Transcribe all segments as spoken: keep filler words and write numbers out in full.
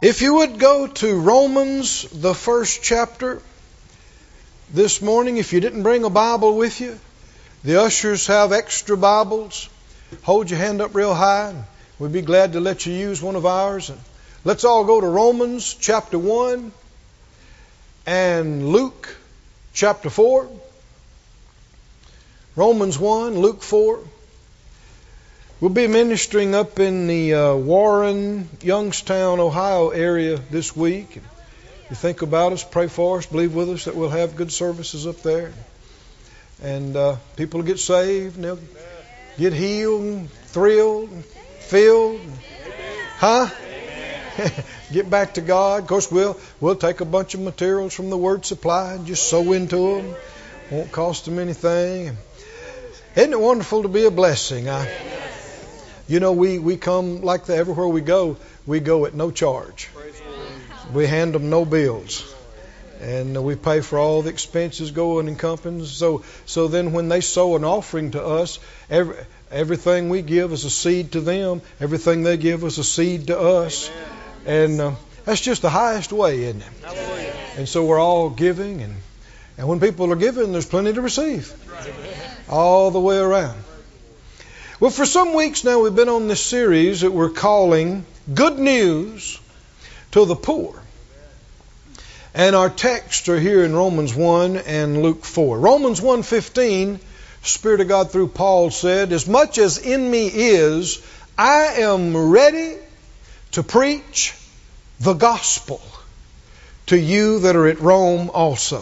If you would go to Romans, the first chapter, this morning, if you didn't bring a Bible with you, the ushers have extra Bibles. Hold your hand up real high, and we'd be glad to let you use one of ours. And let's all go to Romans chapter one and Luke chapter four. Romans one, Luke four. We'll be ministering up in the uh, Warren, Youngstown, Ohio area this week. If you think about us, pray for us, believe with us that we'll have good services up there. And uh, people will get saved, and they'll get healed, and thrilled, and filled. Huh? Get back to God. Of course, we'll, we'll take a bunch of materials from the Word Supply and just sow into them. Won't cost them anything. Isn't it wonderful to be a blessing? I, You know, we, we come like that everywhere we go. We go at no charge. We hand them no bills. And we pay for all the expenses going and companies. So so then when they sow an offering to us, every, everything we give is a seed to them. Everything they give is a seed to us. And uh, that's just the highest way, isn't it? And so we're all giving. And, and when people are giving, there's plenty to receive. All the way around. Well, for some weeks now we've been on this series that we're calling Good News to the Poor. And our texts are here in Romans one and Luke four. Romans one fifteen, Spirit of God through Paul said, "As much as in me is, I am ready to preach the gospel to you that are at Rome also."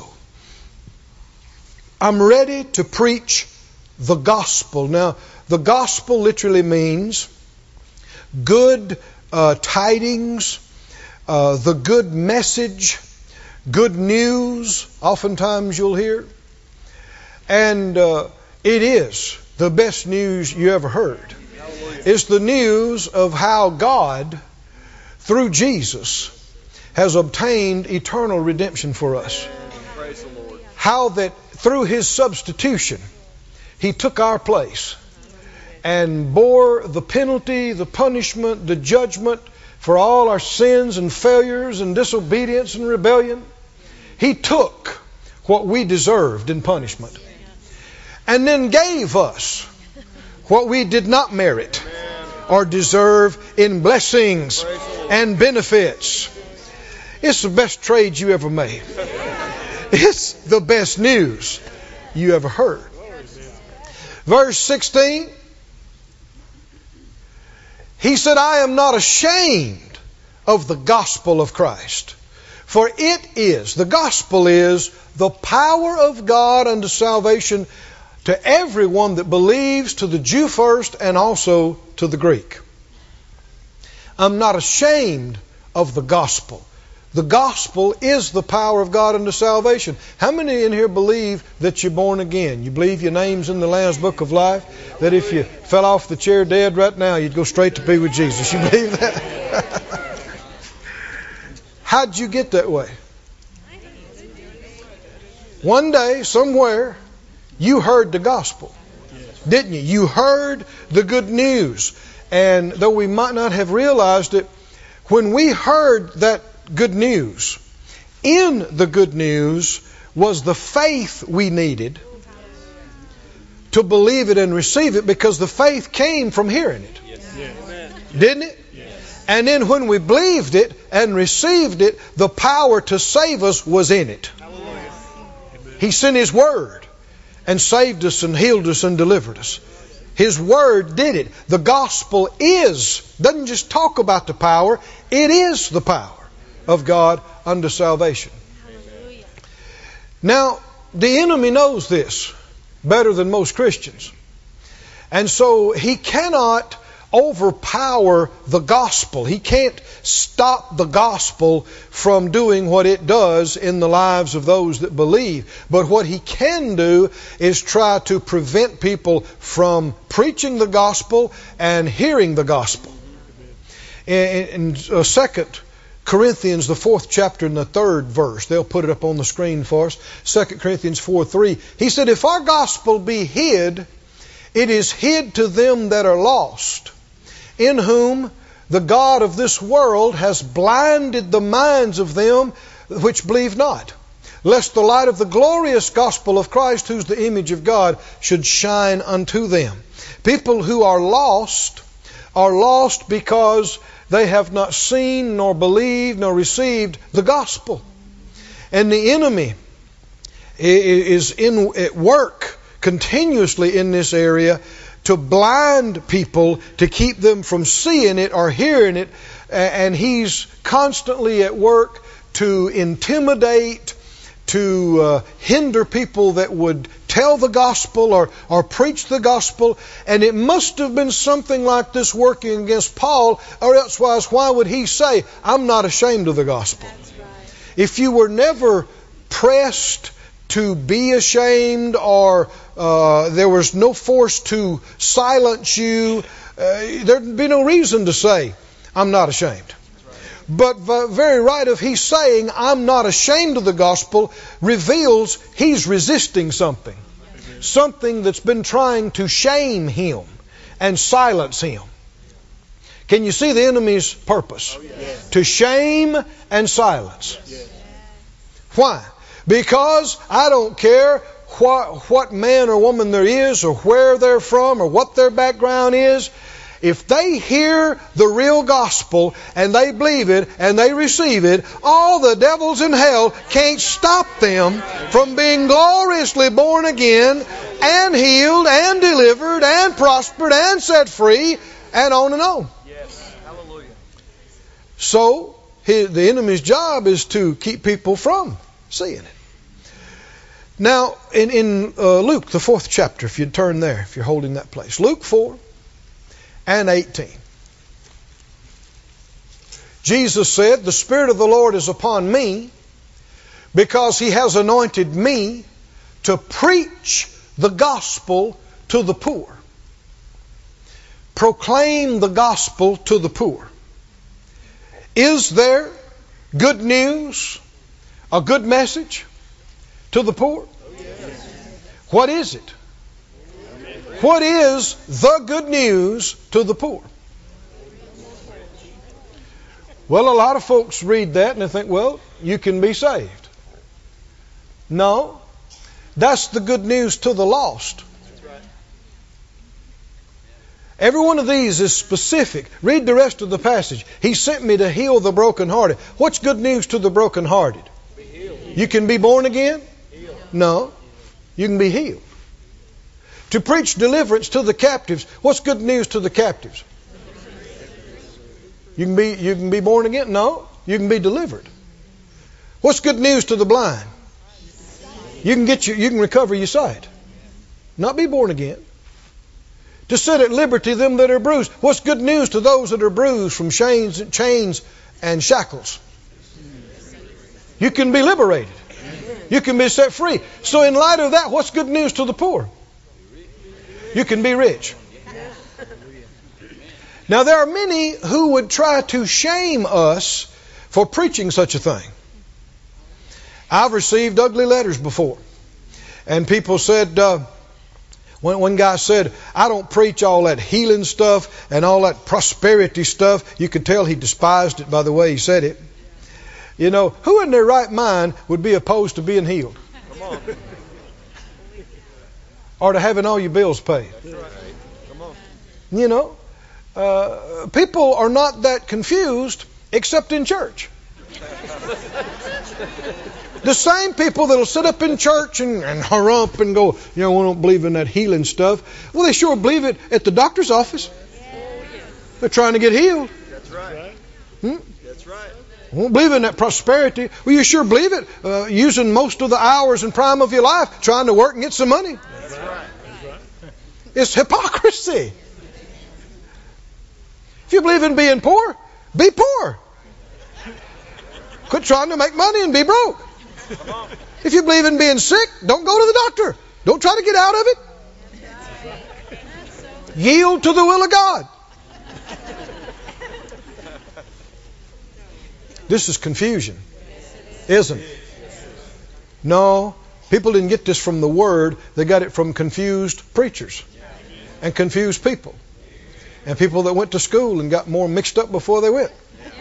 I'm ready to preach the gospel. Now, the gospel literally means good uh, tidings, uh, the good message, good news, oftentimes you'll hear. And uh, it is the best news you ever heard. It's the news of how God, through Jesus, has obtained eternal redemption for us. How that through His substitution, He took our place and bore the penalty, the punishment, the judgment for all our sins and failures and disobedience and rebellion. He took what we deserved in punishment and then gave us what we did not merit or deserve in blessings and benefits. It's the best trade you ever made. It's the best news you ever heard. Verse sixteen, he said, "I am not ashamed of the gospel of Christ. For it is," the gospel is, "the power of God unto salvation to everyone that believes, to the Jew first and also to the Greek." I'm not ashamed of the gospel. The gospel is the power of God unto salvation. How many in here believe that you're born again? You believe your name's in the Lamb's Book of Life? That if you fell off the chair dead right now, you'd go straight to be with Jesus. You believe that? How'd you get that way? One day, somewhere, you heard the gospel. Didn't you? You heard the good news. And though we might not have realized it, when we heard that good news, in the good news was the faith we needed to believe it and receive it, because the faith came from hearing it. Yes. Didn't it? Yes. And then when we believed it and received it, the power to save us was in it. Hallelujah. He sent His Word and saved us and healed us and delivered us. His Word did it. The gospel is, doesn't just talk about the power, it is the power of God unto salvation. Hallelujah. Now, the enemy knows this better than most Christians. And so he cannot overpower the gospel. He can't stop the gospel from doing what it does in the lives of those that believe. But what he can do is try to prevent people from preaching the gospel and hearing the gospel. In, in uh, second Corinthians, the fourth chapter and the third verse. They'll put it up on the screen for us. Second Corinthians four three. He said, "If our gospel be hid, it is hid to them that are lost, in whom the god of this world has blinded the minds of them which believe not, lest the light of the glorious gospel of Christ, who's the image of God, should shine unto them. People who are lost are lost because they have not seen, nor believed, nor received the gospel. And the enemy is in at work continuously in this area to blind people, to keep them from seeing it or hearing it. And he's constantly at work to intimidate, to uh, hinder people that would tell the gospel or, or preach the gospel. And it must have been something like this working against Paul, or elsewise why would he say, I'm not ashamed of the gospel? That's right. If you were never pressed to be ashamed, or uh, there was no force to silence you, uh, there'd be no reason to say, I'm not ashamed. But the very right of he's saying, I'm not ashamed of the gospel, reveals he's resisting something. Something that's been trying to shame him and silence him. Can you see the enemy's purpose? Oh, yes. To shame and silence. Yes. Why? Because I don't care what, what man or woman there is, or where they're from, or what their background is. If they hear the real gospel and they believe it and they receive it, all the devils in hell can't stop them from being gloriously born again and healed and delivered and prospered and set free and on and on. Yes. Hallelujah. So his, the enemy's job is to keep people from seeing it. Now in, in uh, Luke, the fourth chapter, if you'd turn there, if you're holding that place. Luke four. And eighteen. Jesus said, the Spirit of the Lord is upon me, because He has anointed me to preach the gospel to the poor. Proclaim the gospel to the poor. Is there good news, a good message to the poor? Yes. What is it? What is the good news to the poor? Well, a lot of folks read that and they think, well, you can be saved. No, that's the good news to the lost. Every one of these is specific. Read the rest of the passage. He sent me to heal the brokenhearted. What's good news to the brokenhearted? You can be born again? No, you can be healed. To preach deliverance to the captives. What's good news to the captives? You can be you can be born again? No, you can be delivered. What's good news to the blind? You can get your, you can recover your sight. Not be born again. To set at liberty them that are bruised. What's good news to those that are bruised from chains, chains and shackles? You can be liberated. You can be set free. So in light of that, what's good news to the poor? You can be rich. Now there are many who would try to shame us for preaching such a thing. I've received ugly letters before. And people said, uh, one, one guy said, I don't preach all that healing stuff and all that prosperity stuff. You could tell he despised it by the way he said it. You know, who in their right mind would be opposed to being healed? Come on. Or to having all your bills paid. That's right. Come on. You know, uh, people are not that confused except in church. The same people that'll sit up in church and, and harump and go, you know, we don't believe in that healing stuff. Well, they sure believe it at the doctor's office. They're trying to get healed. That's right. Hmm? That's right. Won't believe in that prosperity. Well, you sure believe it, uh, using most of the hours and prime of your life trying to work and get some money. That's right. That's right. It's hypocrisy. If you believe in being poor, be poor. Quit trying to make money and be broke. If you believe in being sick, don't go to the doctor. Don't try to get out of it. Yield to the will of God. This is confusion, isn't it? No, people didn't get this from the Word. They got it from confused preachers and confused people. And people that went to school and got more mixed up before they went.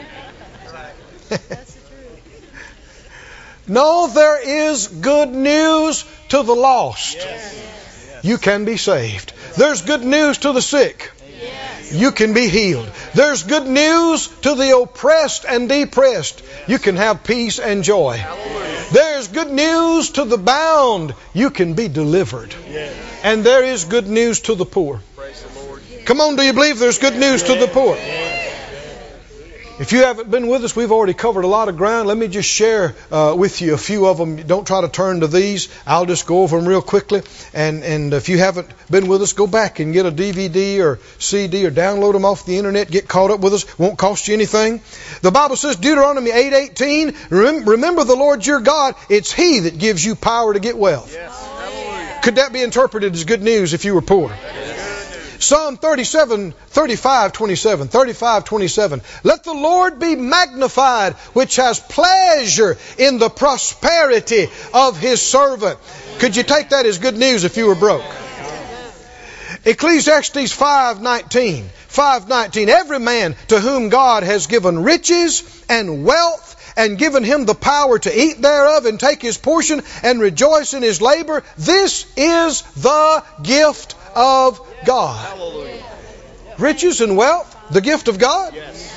No, there is good news to the lost. You can be saved. There's good news to the sick. You can be healed. There's good news to the oppressed and depressed. You can have peace and joy. There's good news to the bound. You can be delivered. And there is good news to the poor. Come on, do you believe there's good news to the poor? If you haven't been with us, we've already covered a lot of ground. Let me just share uh, with you a few of them. Don't try to turn to these. I'll just go over them real quickly. And, and if you haven't been with us, go back and get a D V D or C D or download them off the internet. Get caught up with us. Won't cost you anything. The Bible says, Deuteronomy eight eighteen, remember the Lord your God. It's He that gives you power to get wealth. Yes. Could that be interpreted as good news if you were poor? Psalm thirty-seven, thirty-five, twenty-seven, thirty-five, twenty-seven. Let the Lord be magnified, which has pleasure in the prosperity of His servant. Could you take that as good news if you were broke? Ecclesiastes five nineteen. five nineteen. Every man to whom God has given riches and wealth and given him the power to eat thereof and take his portion and rejoice in his labor, this is the gift of God. Hallelujah. Riches and wealth, the gift of God. Yes.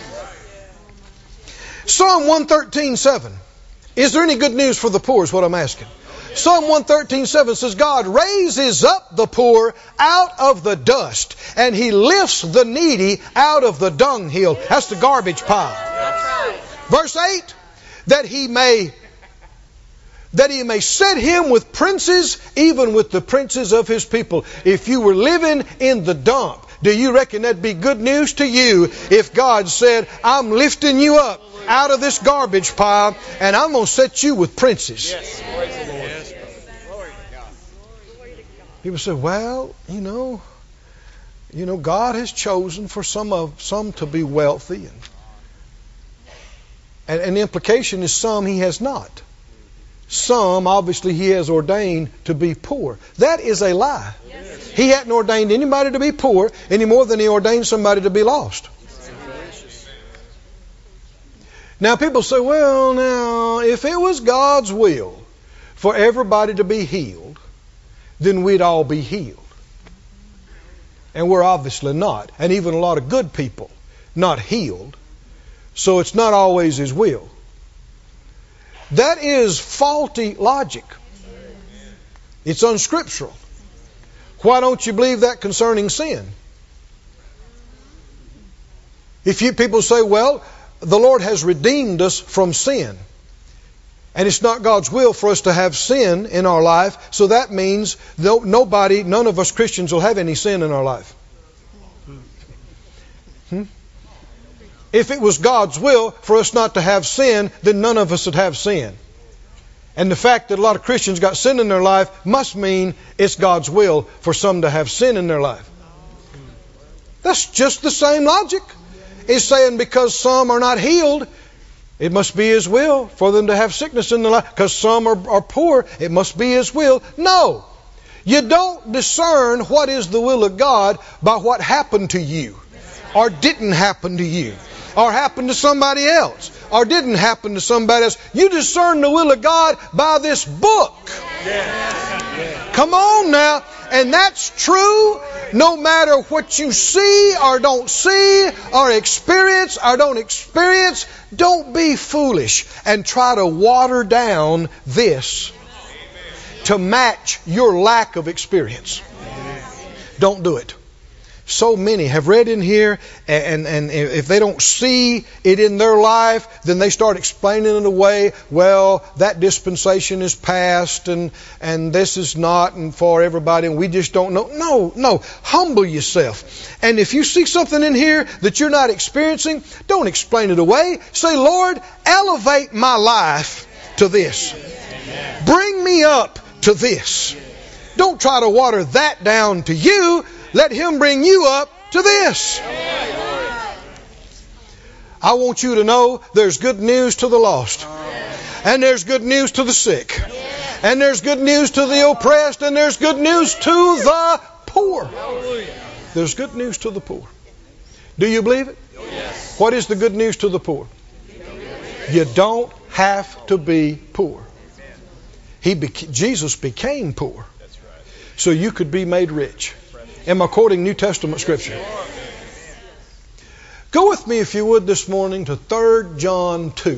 Psalm one thirteen, seven. Is there any good news for the poor is what I'm asking. Psalm one thirteen, seven says, God raises up the poor out of the dust, and He lifts the needy out of the dunghill. That's the garbage pile. Right. Verse eight, that He may that He may set him with princes, even with the princes of His people. If you were living in the dump, do you reckon that'd be good news to you if God said, I'm lifting you up out of this garbage pile and I'm going to set you with princes? Yes. People say, well, you know, you know, God has chosen for some of some to be wealthy, and and, and the implication is some He has not. Some, obviously, He has ordained to be poor. That is a lie. Yes. He hadn't ordained anybody to be poor any more than He ordained somebody to be lost. Now, people say, well, now, if it was God's will for everybody to be healed, then we'd all be healed. And we're obviously not. And even a lot of good people not healed. So it's not always His will. That is faulty logic. It's unscriptural. Why don't you believe that concerning sin? If you people say, well, the Lord has redeemed us from sin, and it's not God's will for us to have sin in our life, so that means nobody, none of us Christians will have any sin in our life. Hmm? If it was God's will for us not to have sin, then none of us would have sin. And the fact that a lot of Christians got sin in their life must mean it's God's will for some to have sin in their life. That's just the same logic. It's saying because some are not healed, it must be His will for them to have sickness in their life. Because some are, are poor, it must be His will. No. You don't discern what is the will of God by what happened to you or didn't happen to you, or happened to somebody else, or didn't happen to somebody else. You discern the will of God by this book. Yeah. Come on now. And that's true no matter what you see or don't see or experience or don't experience. Don't be foolish and try to water down this to match your lack of experience. Don't do it. So many have read in here, and, and if they don't see it in their life, then they start explaining it away. Well, that dispensation is past, and, and this is not, and for everybody, and we just don't know. No, no. Humble yourself. And if you see something in here that you're not experiencing, don't explain it away. Say, Lord, elevate my life to this. Bring me up to this. Don't try to water that down to you. Let Him bring you up to this. I want you to know there's good news to the lost. And there's good news to the sick. And there's good news to the oppressed. And there's good news to the poor. There's good news to the poor. Do you believe it? Yes. What is the good news to the poor? You don't have to be poor. He beca- Jesus became poor so you could be made rich. Am I quoting New Testament scripture? Go with me, if you would, this morning to Third John two.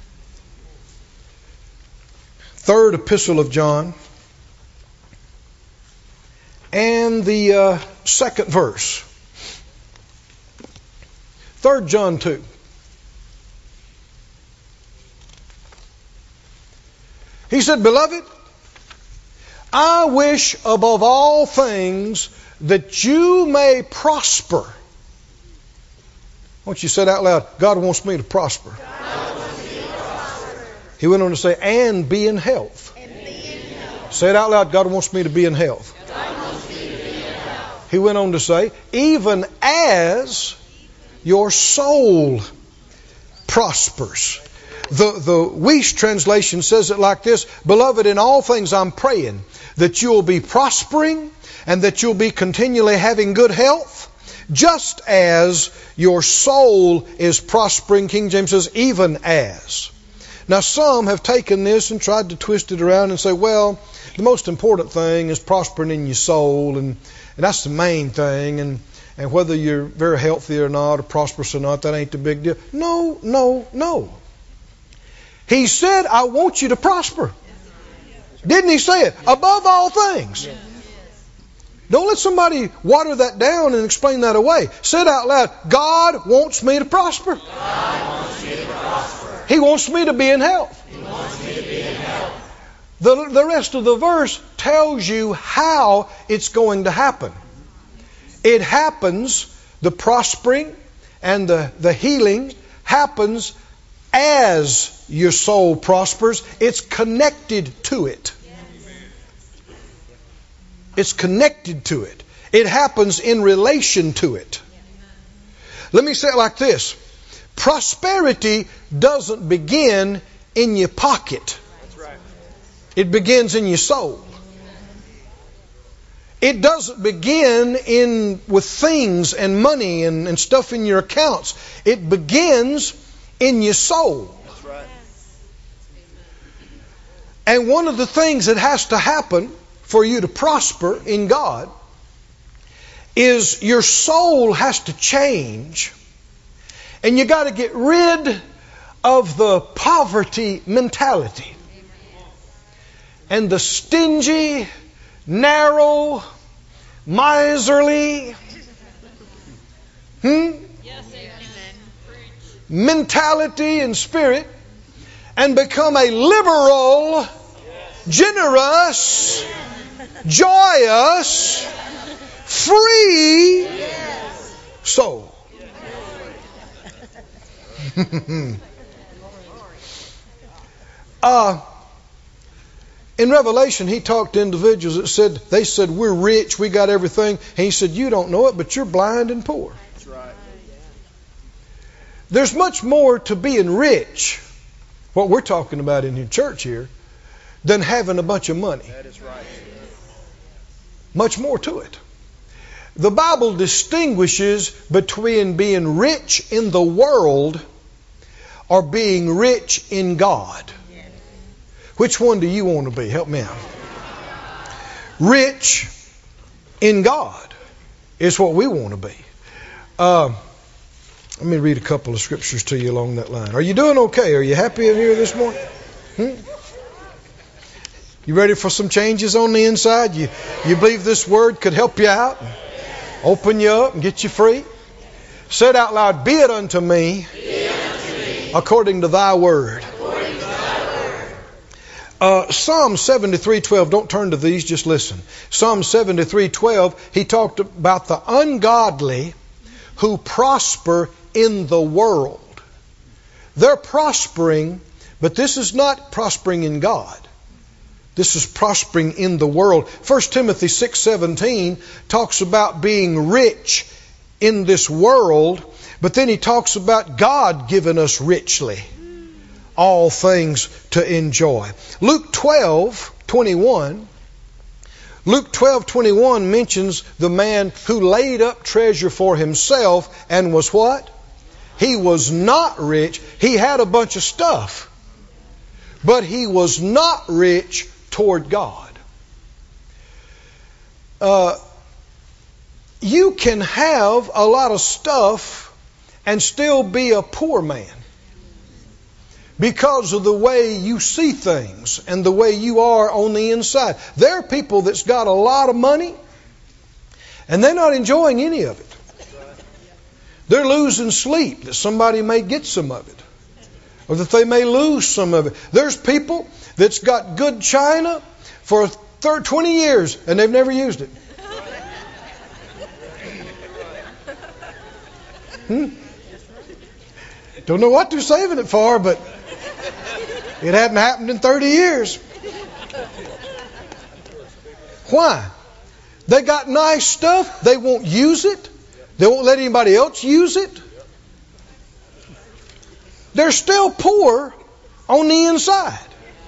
Third epistle of John. And the uh, second verse. Third John two. He said, Beloved, I wish above all things that you may prosper. Why don't you say it out loud? God wants me to prosper. God wants me to prosper. He went on to say, and be in health. And be in health. Say it out loud. God wants me to be in health. God wants me to be in health. He went on to say, even as your soul prospers. The, the Weiss translation says it like this: Beloved, in all things I'm praying that you'll be prospering and that you'll be continually having good health, just as your soul is prospering. King James says, even as. Now some have taken this and tried to twist it around and say, well, the most important thing is prospering in your soul, and, and that's the main thing, and, and whether you're very healthy or not, or prosperous or not, that ain't the big deal. No, no, no. He said, I want you to prosper. Didn't he say it? Above all things. Don't let somebody water that down and explain that away. Say it out loud. God wants me to prosper. God wants me to prosper. He wants me to be in health. He wants me to be in health. The, the rest of the verse tells you how it's going to happen. It happens, the prospering and the, the healing happens as your soul prospers. It's connected to it. It's connected to it. It happens in relation to it. Let me say it like this. Prosperity doesn't begin in your pocket. It begins in your soul. It doesn't begin in with things and money and, and stuff in your accounts. It begins in your soul. That's right. And one of the things that has to happen for you to prosper in God is your soul has to change, and you got to get rid of the poverty mentality and the stingy, narrow, miserly hmm, mentality and spirit, and become a liberal, generous, joyous, free soul. uh, in Revelation, he talked to individuals that said, they said, we're rich, we got everything. And he said, you don't know it, but you're blind and poor. That's right. There's much more to being rich, what we're talking about in your church here, than having a bunch of money. That is right. Much more to it. The Bible distinguishes between being rich in the world or being rich in God. Which one do you want to be? Help me out. Rich in God is what we want to be. Uh, let me read a couple of scriptures to you along that line. Are you doing okay? Are you happy in here this morning? Hmm? You ready for some changes on the inside? You, you believe this word could help you out, and open you up and get you free? Say it out loud. Be it unto me, Be it unto me according to thy word. according to thy word. Uh, Psalm seventy-three twelve. Don't turn to these, just listen. Psalm seventy-three twelve, he talked about the ungodly who prosper in the world. They're prospering, but this is not prospering in God. This is prospering in the world. First Timothy six seventeen talks about being rich in this world, but then he talks about God giving us richly all things to enjoy. Luke twelve twenty-one, Luke twelve twenty-one mentions the man who laid up treasure for himself and was what? He was not rich. He had a bunch of stuff, but he was not rich toward God. Uh, you can have a lot of stuff and still be a poor man because of the way you see things and the way you are on the inside. There are people that's got a lot of money and they're not enjoying any of it. They're losing sleep that somebody may get some of it, or that they may lose some of it. There's people that's got good china for thirty, twenty years and they've never used it. Hmm? Don't know what they're saving it for, but it hadn't happened in thirty years. Why? They got nice stuff. They won't use it. They won't let anybody else use it. They're still poor on the inside.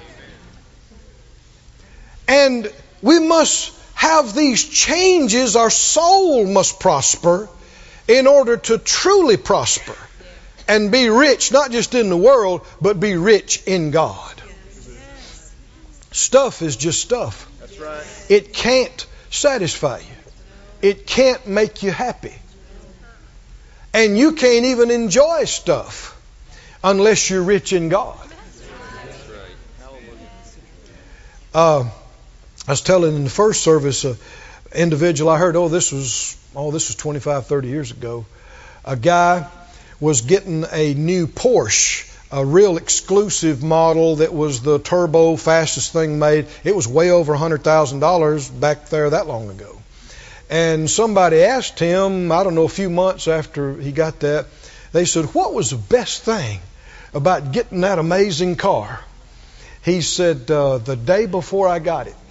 And we must have these changes. Our soul must prosper in order to truly prosper and be rich, not just in the world, but be rich in God. Stuff is just stuff. That's right. It can't satisfy you. It can't make you happy. And you can't even enjoy stuff unless you're rich in God. Uh, I was telling in the first service, an individual I heard, oh, this was, oh, this was twenty-five, thirty years ago. A guy was getting a new Porsche, a real exclusive model that was the turbo fastest thing made. It was way over one hundred thousand dollars back there that long ago. And somebody asked him, I don't know, a few months after he got that, they said, what was the best thing about getting that amazing car? He said, uh, the day before I got it.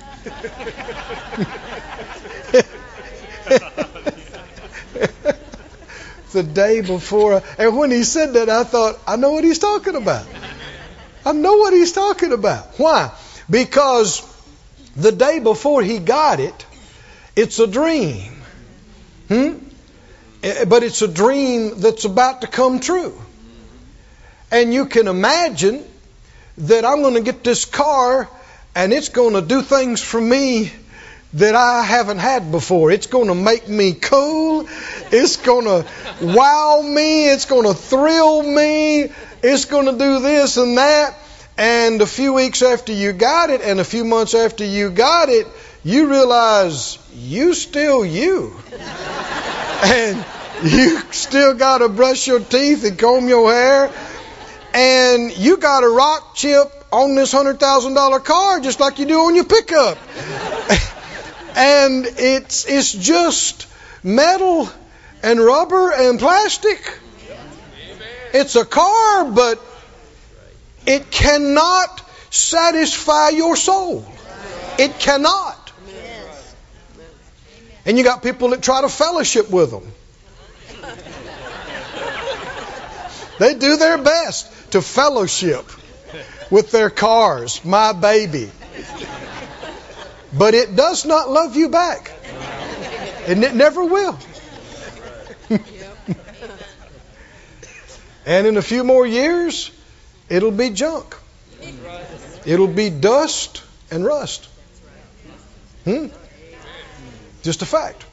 The day before. I, and when he said that, I thought, I know what he's talking about. I know what he's talking about. Why? Because the day before he got it, it's a dream. Hmm? But it's a dream that's about to come true. And you can imagine that I'm going to get this car and it's going to do things for me that I haven't had before. It's going to make me cool. It's going to wow me. It's going to thrill me. It's going to do this and that. And a few weeks after you got it and a few months after you got it, you realize you still you. And you still got to brush your teeth and comb your hair. And you got a rock chip on this one hundred thousand dollars car just like you do on your pickup. And it's it's just metal and rubber and plastic. It's a car, but it cannot satisfy your soul. It cannot. And you got people that try to fellowship with them. They do their best to fellowship with their cars, my baby. But it does not love you back. And it never will. And in a few more years, it'll be junk. It'll be dust and rust. Hmm? Just a fact.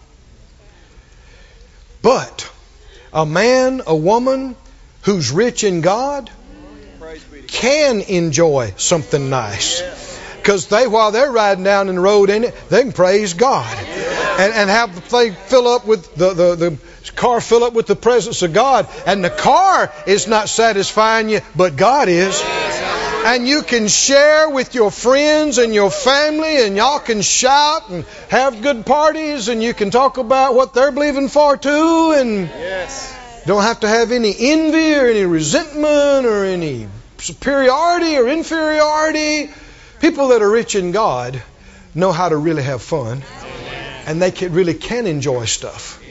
But a man, a woman who's rich in God can enjoy something nice. Because they, while they're riding down in the road in it, they can praise God. And, and have they fill up with the, the, the car fill up with the presence of God. And the car is not satisfying you, but God is. And you can share with your friends and your family, and y'all can shout and have good parties, and you can talk about what they're believing for too, and Yes. don't have to have any envy or any resentment or any superiority or inferiority. People that are rich in God know how to really have fun, and they can, really can enjoy stuff.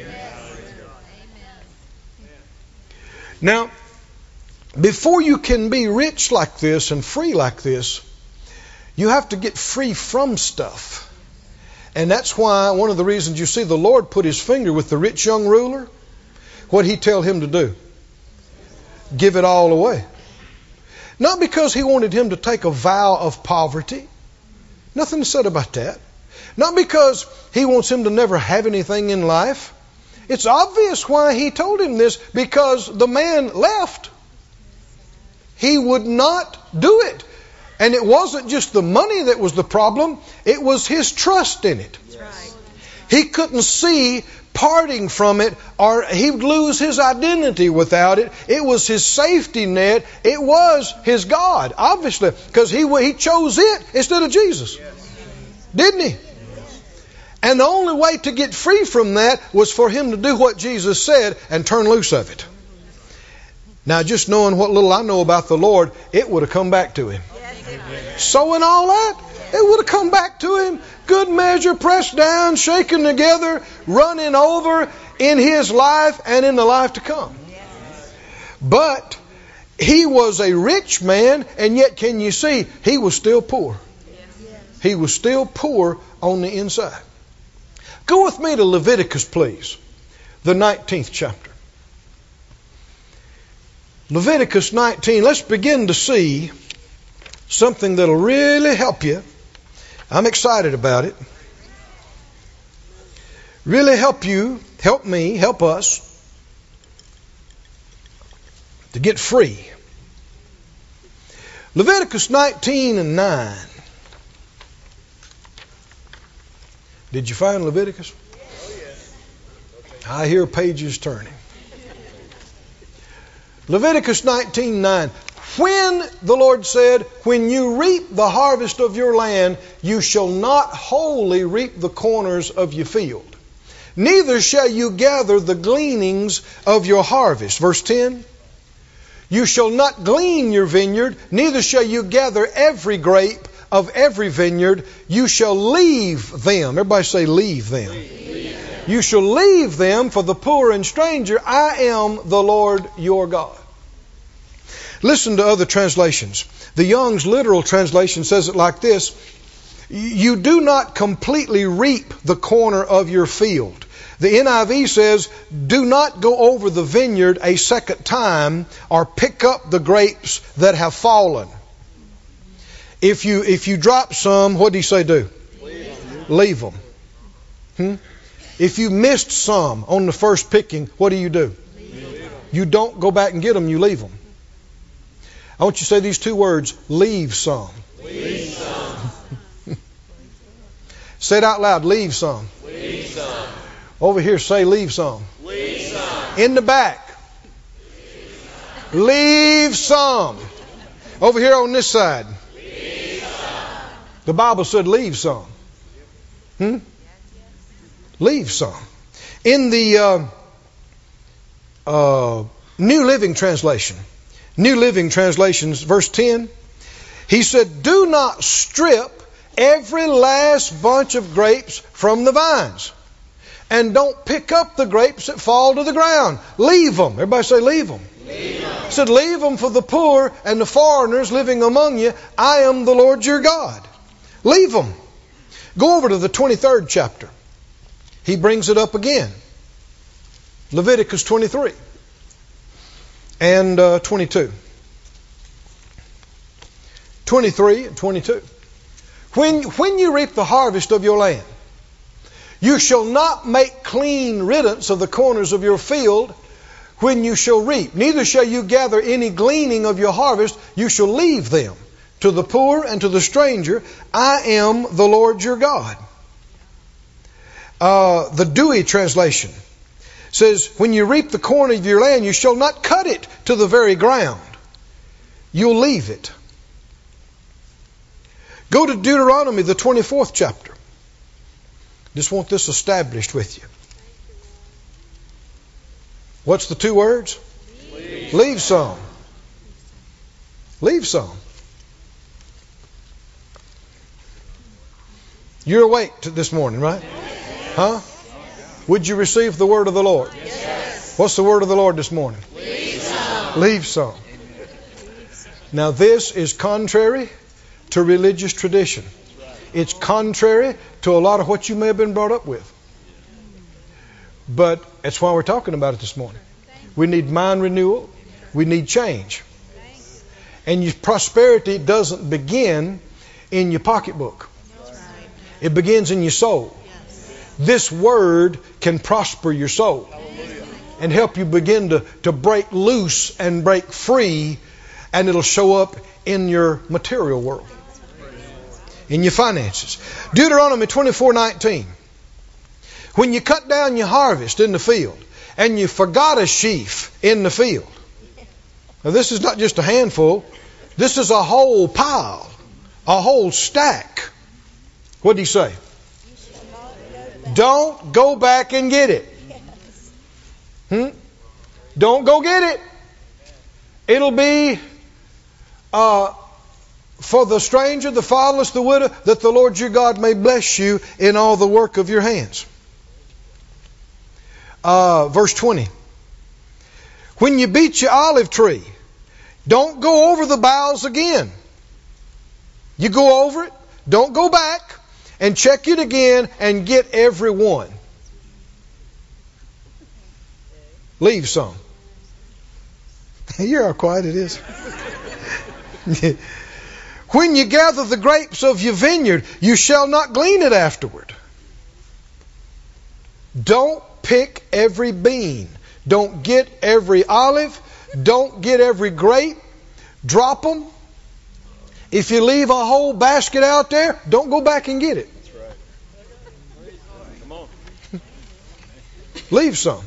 Now, before you can be rich like this and free like this, you have to get free from stuff. And that's why one of the reasons you see the Lord put his finger with the rich young ruler. What did he tell him to do? Give it all away. Not because he wanted him to take a vow of poverty. Nothing said about that. Not because he wants him to never have anything in life. It's obvious why he told him this, because the man left. He would not do it. And it wasn't just the money that was the problem. It was his trust in it. Right. He couldn't see parting from it, or he would lose his identity without it. It was his safety net. It was his God, obviously, because he, he chose it instead of Jesus. Didn't he? And the only way to get free from that was for him to do what Jesus said and turn loose of it. Now, just knowing what little I know about the Lord, it would have come back to him. So in all that, it would have come back to him. Good measure, pressed down, shaken together, running over in his life and in the life to come. But he was a rich man, and yet can you see, he was still poor. He was still poor on the inside. Go with me to Leviticus, please. The nineteenth chapter. Leviticus nineteen. Let's begin to see something that'll really help you. I'm excited about it. Really help you, help me, help us to get free. Leviticus nineteen and nine. Did you find Leviticus? I hear pages turning. Leviticus nineteen nine. When, the Lord said, when you reap the harvest of your land, you shall not wholly reap the corners of your field. Neither shall you gather the gleanings of your harvest. Verse ten. You shall not glean your vineyard, neither shall you gather every grape of every vineyard. You shall leave them. Everybody say, leave them. Leave them. You shall leave them for the poor and stranger. I am the Lord your God. Listen to other translations. The Young's literal translation says it like this. You do not completely reap the corner of your field. The N I V says, do not go over the vineyard a second time or pick up the grapes that have fallen. If you if you drop some, what do you say do? Leave, Leave them. Hmm? If you missed some on the first picking, what do you do? Leave. You don't go back and get them, you leave them. I want you to say these two words, leave some. Leave some. Say it out loud, leave some. Leave some. Over here, say leave some. Leave some. In the back. Leave some. Over here on this side. Leave some. The Bible said leave some. Hmm? Leave some. In the uh, uh, New Living Translation, New Living Translations, verse ten, he said, do not strip every last bunch of grapes from the vines. And don't pick up the grapes that fall to the ground. Leave them. Everybody say leave them. Leave them. He said, leave them for the poor and the foreigners living among you. I am the Lord your God. Leave them. Go over to the twenty-third chapter. He brings it up again. Leviticus twenty-three and uh, twenty-two. twenty-three and twenty-two. When, when you reap the harvest of your land, you shall not make clean riddance of the corners of your field when you shall reap. Neither shall you gather any gleaning of your harvest. You shall leave them to the poor and to the stranger. I am the Lord your God. Uh, the Dewey translation says, when you reap the corn of your land, you shall not cut it to the very ground. You'll leave it. Go to Deuteronomy, the twenty-fourth chapter. Just want this established with you. What's the two words? Leave, Leave some. Leave some. You're awake this morning, right? Yes. Huh? Would you receive the word of the Lord? Yes. What's the word of the Lord this morning? Leave some. Leave some. Now this is contrary to religious tradition. It's contrary to a lot of what you may have been brought up with. But that's why we're talking about it this morning. We need mind renewal. We need change. And your prosperity doesn't begin in your pocketbook. It begins in your soul. This word can prosper your soul and help you begin to, to break loose and break free, and it'll show up in your material world, in your finances. Deuteronomy twenty-four nineteen. When you cut down your harvest in the field and you forgot a sheaf in the field. Now this is not just a handful. This is a whole pile, a whole stack. What did he say? Don't go back and get it. Hmm? Don't go get it. It'll be uh, for the stranger, the fatherless, the widow, that the Lord your God may bless you in all the work of your hands. Uh, verse twenty. When you beat your olive tree, don't go over the boughs again. You go over it, don't go back, and check it again and get every one. Leave some. Hear how quiet it is. When you gather the grapes of your vineyard, you shall not glean it afterward. Don't pick every bean. Don't get every olive. Don't get every grape. Drop them. If you leave a whole basket out there, don't go back and get it. That's right. Come on. Leave some.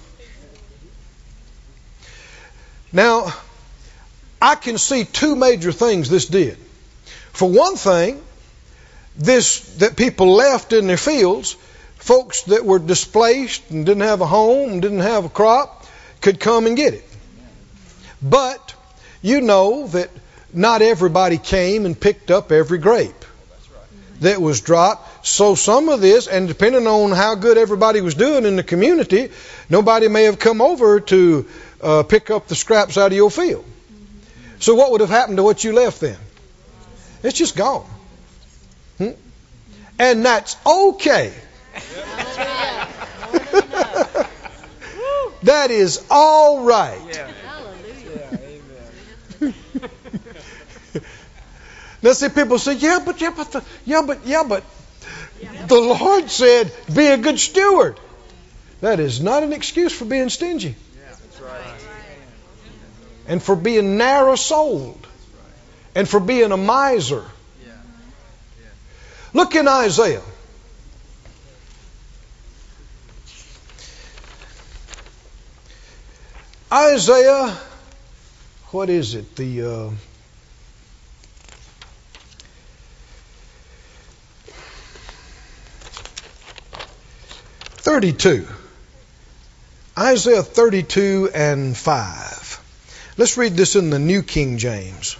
Now, I can see two major things this did. For one thing, this that people left in their fields, folks that were displaced and didn't have a home and didn't have a crop, could come and get it. But you know that not everybody came and picked up every grape that was dropped. So some of this, and depending on how good everybody was doing in the community, nobody may have come over to uh, pick up the scraps out of your field. So what would have happened to what you left then? It's just gone. Hmm? And that's okay. That is all right. Now see, people say, yeah, but, yeah, but, the, yeah, but, yeah, but, the Lord said, be a good steward. That is not an excuse for being stingy. That's right. And for being narrow-souled. And for being a miser. Look in Isaiah. Isaiah, what is it? The uh, thirty-two. Isaiah thirty-two and five. Let's read this in the New King James.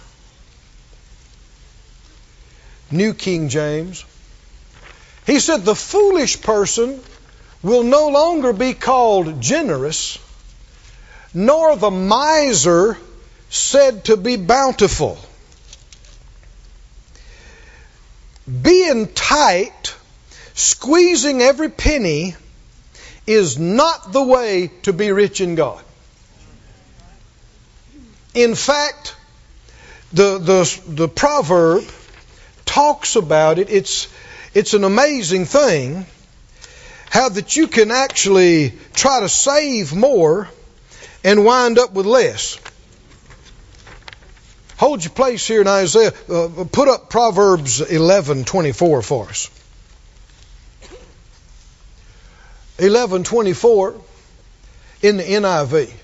New King James. He said, the foolish person will no longer be called generous, nor the miser said to be bountiful. Being tight, squeezing every penny, is not the way to be rich in God. In fact, the the, the proverb talks about it. It's it's an amazing thing how that you can actually try to save more and wind up with less. Hold your place here in Isaiah. Uh, put up Proverbs eleven twenty-four for us. eleven twenty-four in the N I V.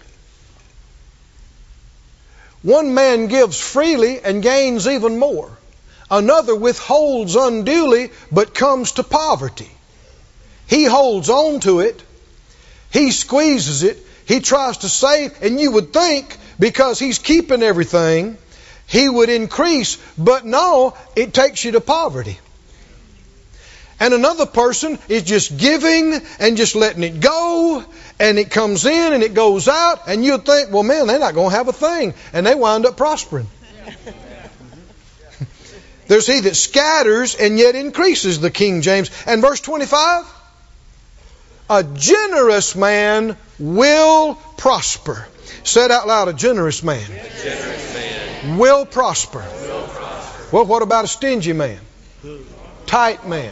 One man gives freely and gains even more. Another withholds unduly but comes to poverty. He holds on to it. He squeezes it. He tries to save. And you would think because he's keeping everything, he would increase. But no, it takes you to poverty. And another person is just giving and just letting it go. And it comes in and it goes out. And you'd think, well, man, they're not going to have a thing. And they wind up prospering. There's he that scatters and yet increases, the King James. And verse twenty-five, a generous man will prosper. Say it out loud, a generous man, A generous man will prosper. will prosper. Well, what about a stingy man? Tight man,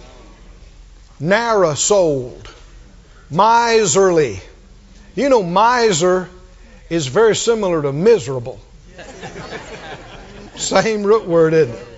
narrow-souled, miserly. You know, miser is very similar to miserable. Same root word, isn't it?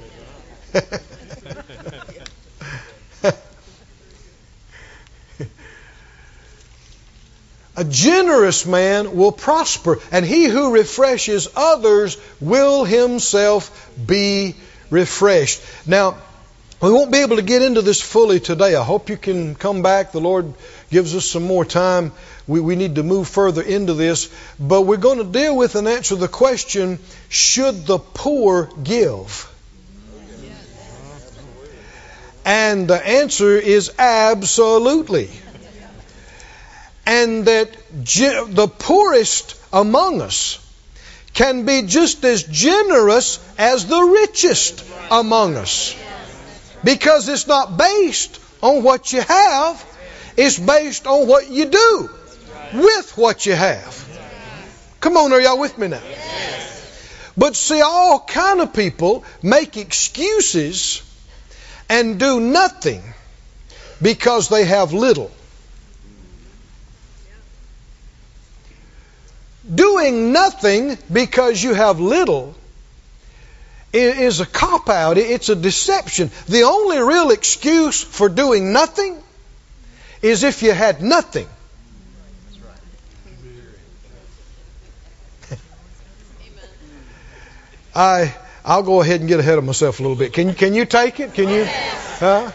A generous man will prosper, and he who refreshes others will himself be refreshed. Now, we won't be able to get into this fully today. I hope you can come back. The Lord gives us some more time. We, we need to move further into this. But we're going to deal with and answer the question, should the poor give? And the answer is absolutely. And that ge- the poorest among us can be just as generous as the richest among us. Because it's not based on what you have. It's based on what you do with what you have. Come on, are y'all with me now? But see, all kind of people make excuses and do nothing because they have little. Doing nothing because you have little is a cop-out. It's a deception. The only real excuse for doing nothing is if you had nothing. I, I'll go ahead and get ahead of myself a little bit. Can, can you take it? Can you? Huh?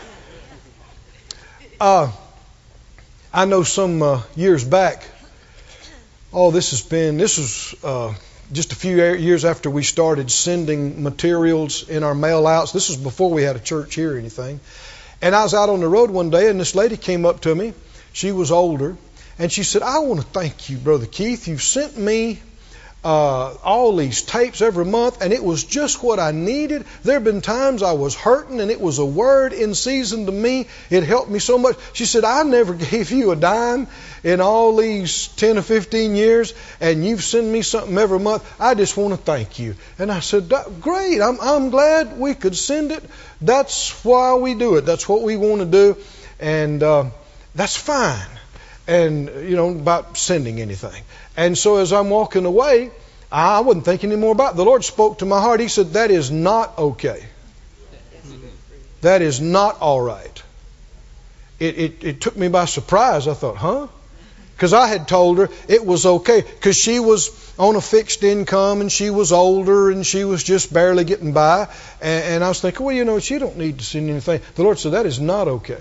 Uh, I know some uh, years back, oh, this has been, this was uh, just a few years after we started sending materials in our mail outs. This was before we had a church here or anything. And I was out on the road one day, and this lady came up to me. She was older, and she said, I want to thank you, Brother Keith. You've sent me uh, all these tapes every month, and it was just what I needed. There have been times I was hurting, and it was a word in season to me. It helped me so much. She said, I never gave you a dime in all these ten or fifteen years, and you've sent me something every month. I just want to thank you. And I said, great, I'm, I'm glad we could send it. That's why we do it. That's what we want to do. And uh, that's fine. And, you know, about sending anything. And so as I'm walking away, I wasn't thinking any more about it. The Lord spoke to my heart. He said, that is not okay. That is not all right. It, it, it took me by surprise. I thought, huh? Because I had told her it was okay. Because she was on a fixed income and she was older and she was just barely getting by. And, and I was thinking, well, you know, she don't need to send anything. The Lord said, that is not okay.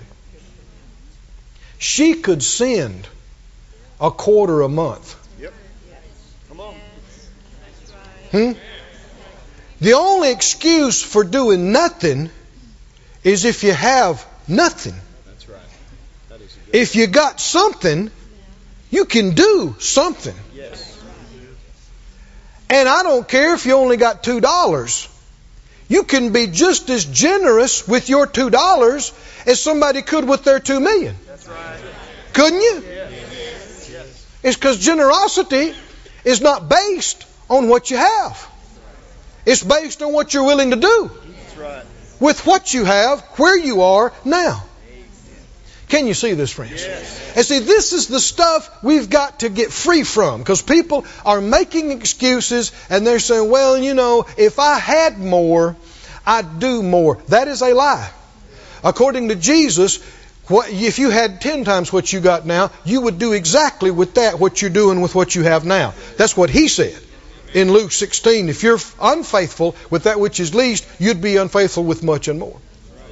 She could send a quarter a month. Yep. Come on. Hmm? The only excuse for doing nothing is if you have nothing. That's right. That is a good. If you got something, you can do something. Yes. And I don't care if you only got two dollars. You can be just as generous with your two dollars as somebody could with their two million. That's right. Couldn't you? Yes. Yes. It's because generosity is not based on what you have. It's based on what you're willing to do That's right. with what you have, where you are now. Can you see this, friends? Yes. And see, this is the stuff we've got to get free from, because people are making excuses and they're saying, well, you know, if I had more, I'd do more. That is a lie. According to Jesus, what, if you had ten times what you got now, you would do exactly with that what you're doing with what you have now. That's what He said in Luke sixteen. If you're unfaithful with that which is least, you'd be unfaithful with much and more.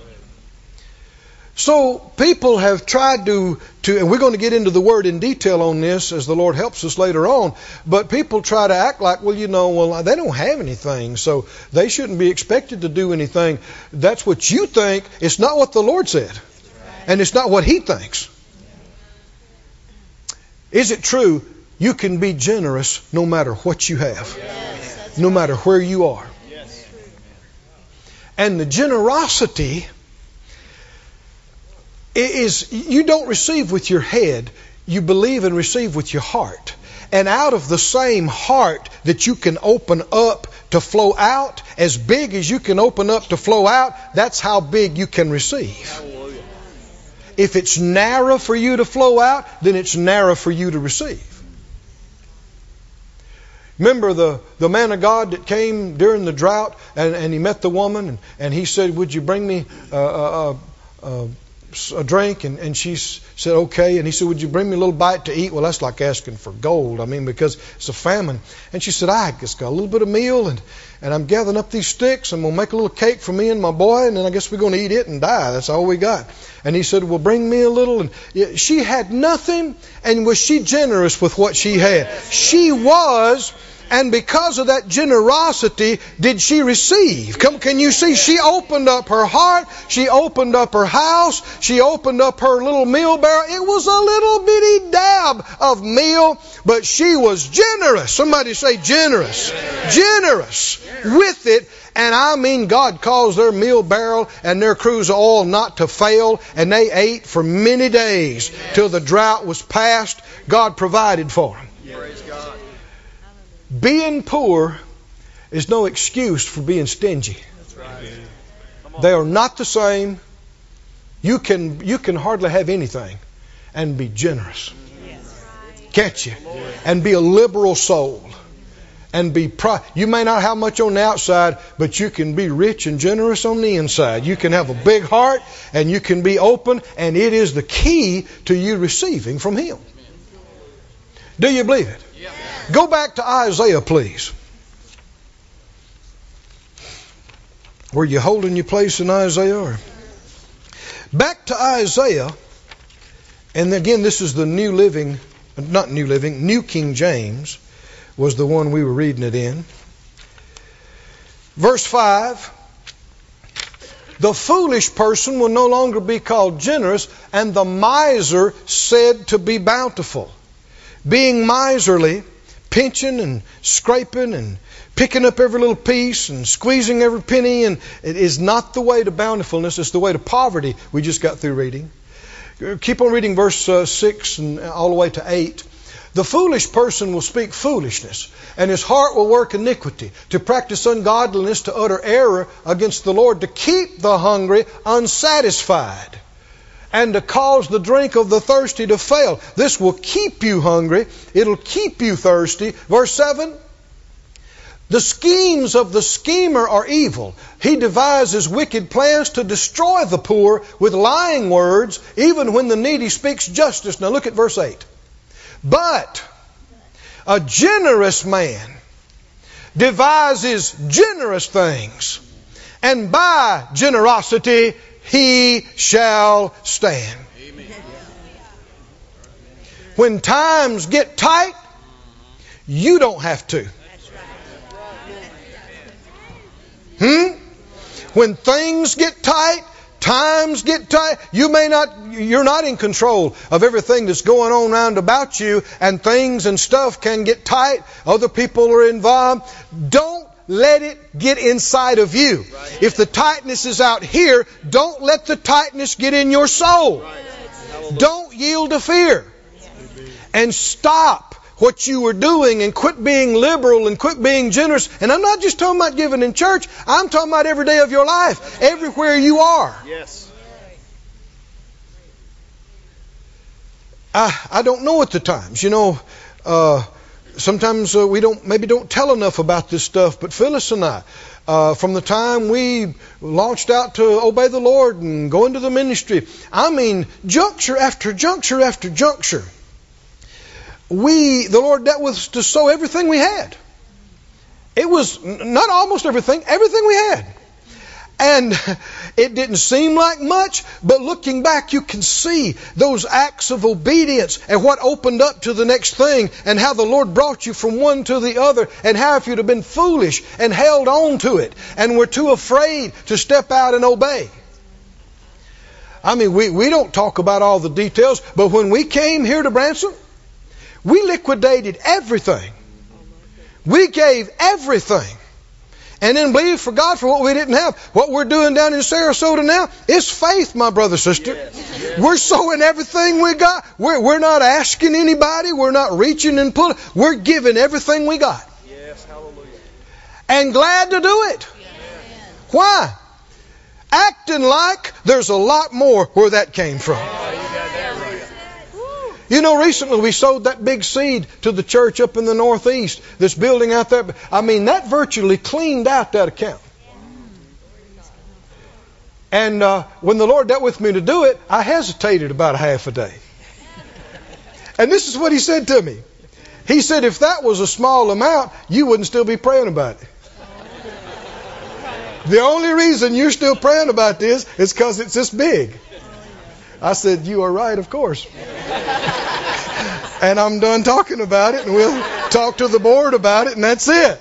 So people have tried to, to, and we're going to get into the word in detail on this as the Lord helps us later on, but people try to act like, well, you know, well, they don't have anything, so they shouldn't be expected to do anything. That's what you think. It's not what the Lord said, and it's not what He thinks. Is it true you can be generous no matter what you have, no matter where you are? And the generosity is, you don't receive with your head, you believe and receive with your heart. And out of the same heart that you can open up to flow out, as big as you can open up to flow out, that's how big you can receive. Hallelujah. If it's narrow for you to flow out, then it's narrow for you to receive. Remember the, the man of God that came during the drought and, and he met the woman and, and he said, would you bring me uh, uh, uh, a drink? And, and she said, okay. And he said, would you bring me a little bite to eat? Well, that's like asking for gold. I mean, because it's a famine. And she said, I just got a little bit of meal and, and I'm gathering up these sticks. I'm going to make a little cake for me and my boy. And then I guess we're going to eat it and die. That's all we got. And he said, well, bring me a little. And she had nothing. And was she generous with what she had? She was. And because of that generosity, did she receive? Come, can you see? She opened up her heart. She opened up her house. She opened up her little meal barrel. It was a little bitty dab of meal, but she was generous. Somebody say generous. Generous with it. And I mean, God caused their meal barrel and their cruse of oil not to fail. And they ate for many days till the drought was past. God provided for them. Praise God. Being poor is no excuse for being stingy. That's right. They are not the same. You can you can hardly have anything and be generous. Can't you? And be a liberal soul. And be pro- you may not have much on the outside, but you can be rich and generous on the inside. You can have a big heart and you can be open, and it is the key to you receiving from Him. Do you believe it? Go back to Isaiah, please. Were you holding your place in Isaiah? Or? Back to Isaiah. And again, this is the New Living, not New Living, New King James was the one we were reading it in. Verse five. The foolish person will no longer be called generous, and the miser said to be bountiful. Being miserly, pinching and scraping and picking up every little piece and squeezing every penny, and it is not the way to bountifulness, it's the way to poverty we just got through reading. Keep on reading verse uh, six and all the way to eight. The foolish person will speak foolishness, and his heart will work iniquity, to practice ungodliness, to utter error against the Lord, to keep the hungry unsatisfied, and to cause the drink of the thirsty to fail. This will keep you hungry. It'll keep you thirsty. Verse seven. The schemes of the schemer are evil. He devises wicked plans to destroy the poor with lying words, even when the needy speaks justice. Now look at verse eight. But a generous man devises generous things, and by generosity he shall stand. Amen. When times get tight, you don't have to. Hmm? When things get tight, times get tight, you may not, you're not in control of everything that's going on round about you, and things and stuff can get tight. Other people are involved. Don't let it get inside of you. Right. If the tightness is out here, don't let the tightness get in your soul. Right. Don't yield to fear. And stop what you were doing and quit being liberal and quit being generous. And I'm not just talking about giving in church. I'm talking about every day of your life, everywhere you are. Yes. I, I don't know at the times. You know, uh, sometimes uh, we don't maybe don't tell enough about this stuff, but Phyllis and I, uh, from the time we launched out to obey the Lord and go into the ministry, I mean, juncture after juncture after juncture, we, the Lord dealt with us to sow everything we had. It was not almost everything, everything we had. And it didn't seem like much, but looking back, you can see those acts of obedience and what opened up to the next thing, and how the Lord brought you from one to the other, and how if you'd have been foolish and held on to it and were too afraid to step out and obey. I mean, we, we don't talk about all the details, but when we came here to Branson, we liquidated everything. We gave everything. and then believe for God for what we didn't have. What we're doing down in Sarasota now is faith, my brother, sister. Yes. Yes. We're sowing everything we got. We're, we're not asking anybody. We're not reaching and pulling. We're giving everything we got. Yes, hallelujah. And glad to do it. Yes. Why? Acting like there's a lot more where that came from. You know, recently we sowed that big seed to the church up in the Northeast, this building out there. I mean, that virtually cleaned out that account. And uh, when the Lord dealt with me to do it, I hesitated about a half a day. And this is what He said to me. He said, if that was a small amount, you wouldn't still be praying about it. The only reason you're still praying about this is because it's this big. I said, you are right, of course. And I'm done talking about it, and we'll talk to the board about it, and that's it.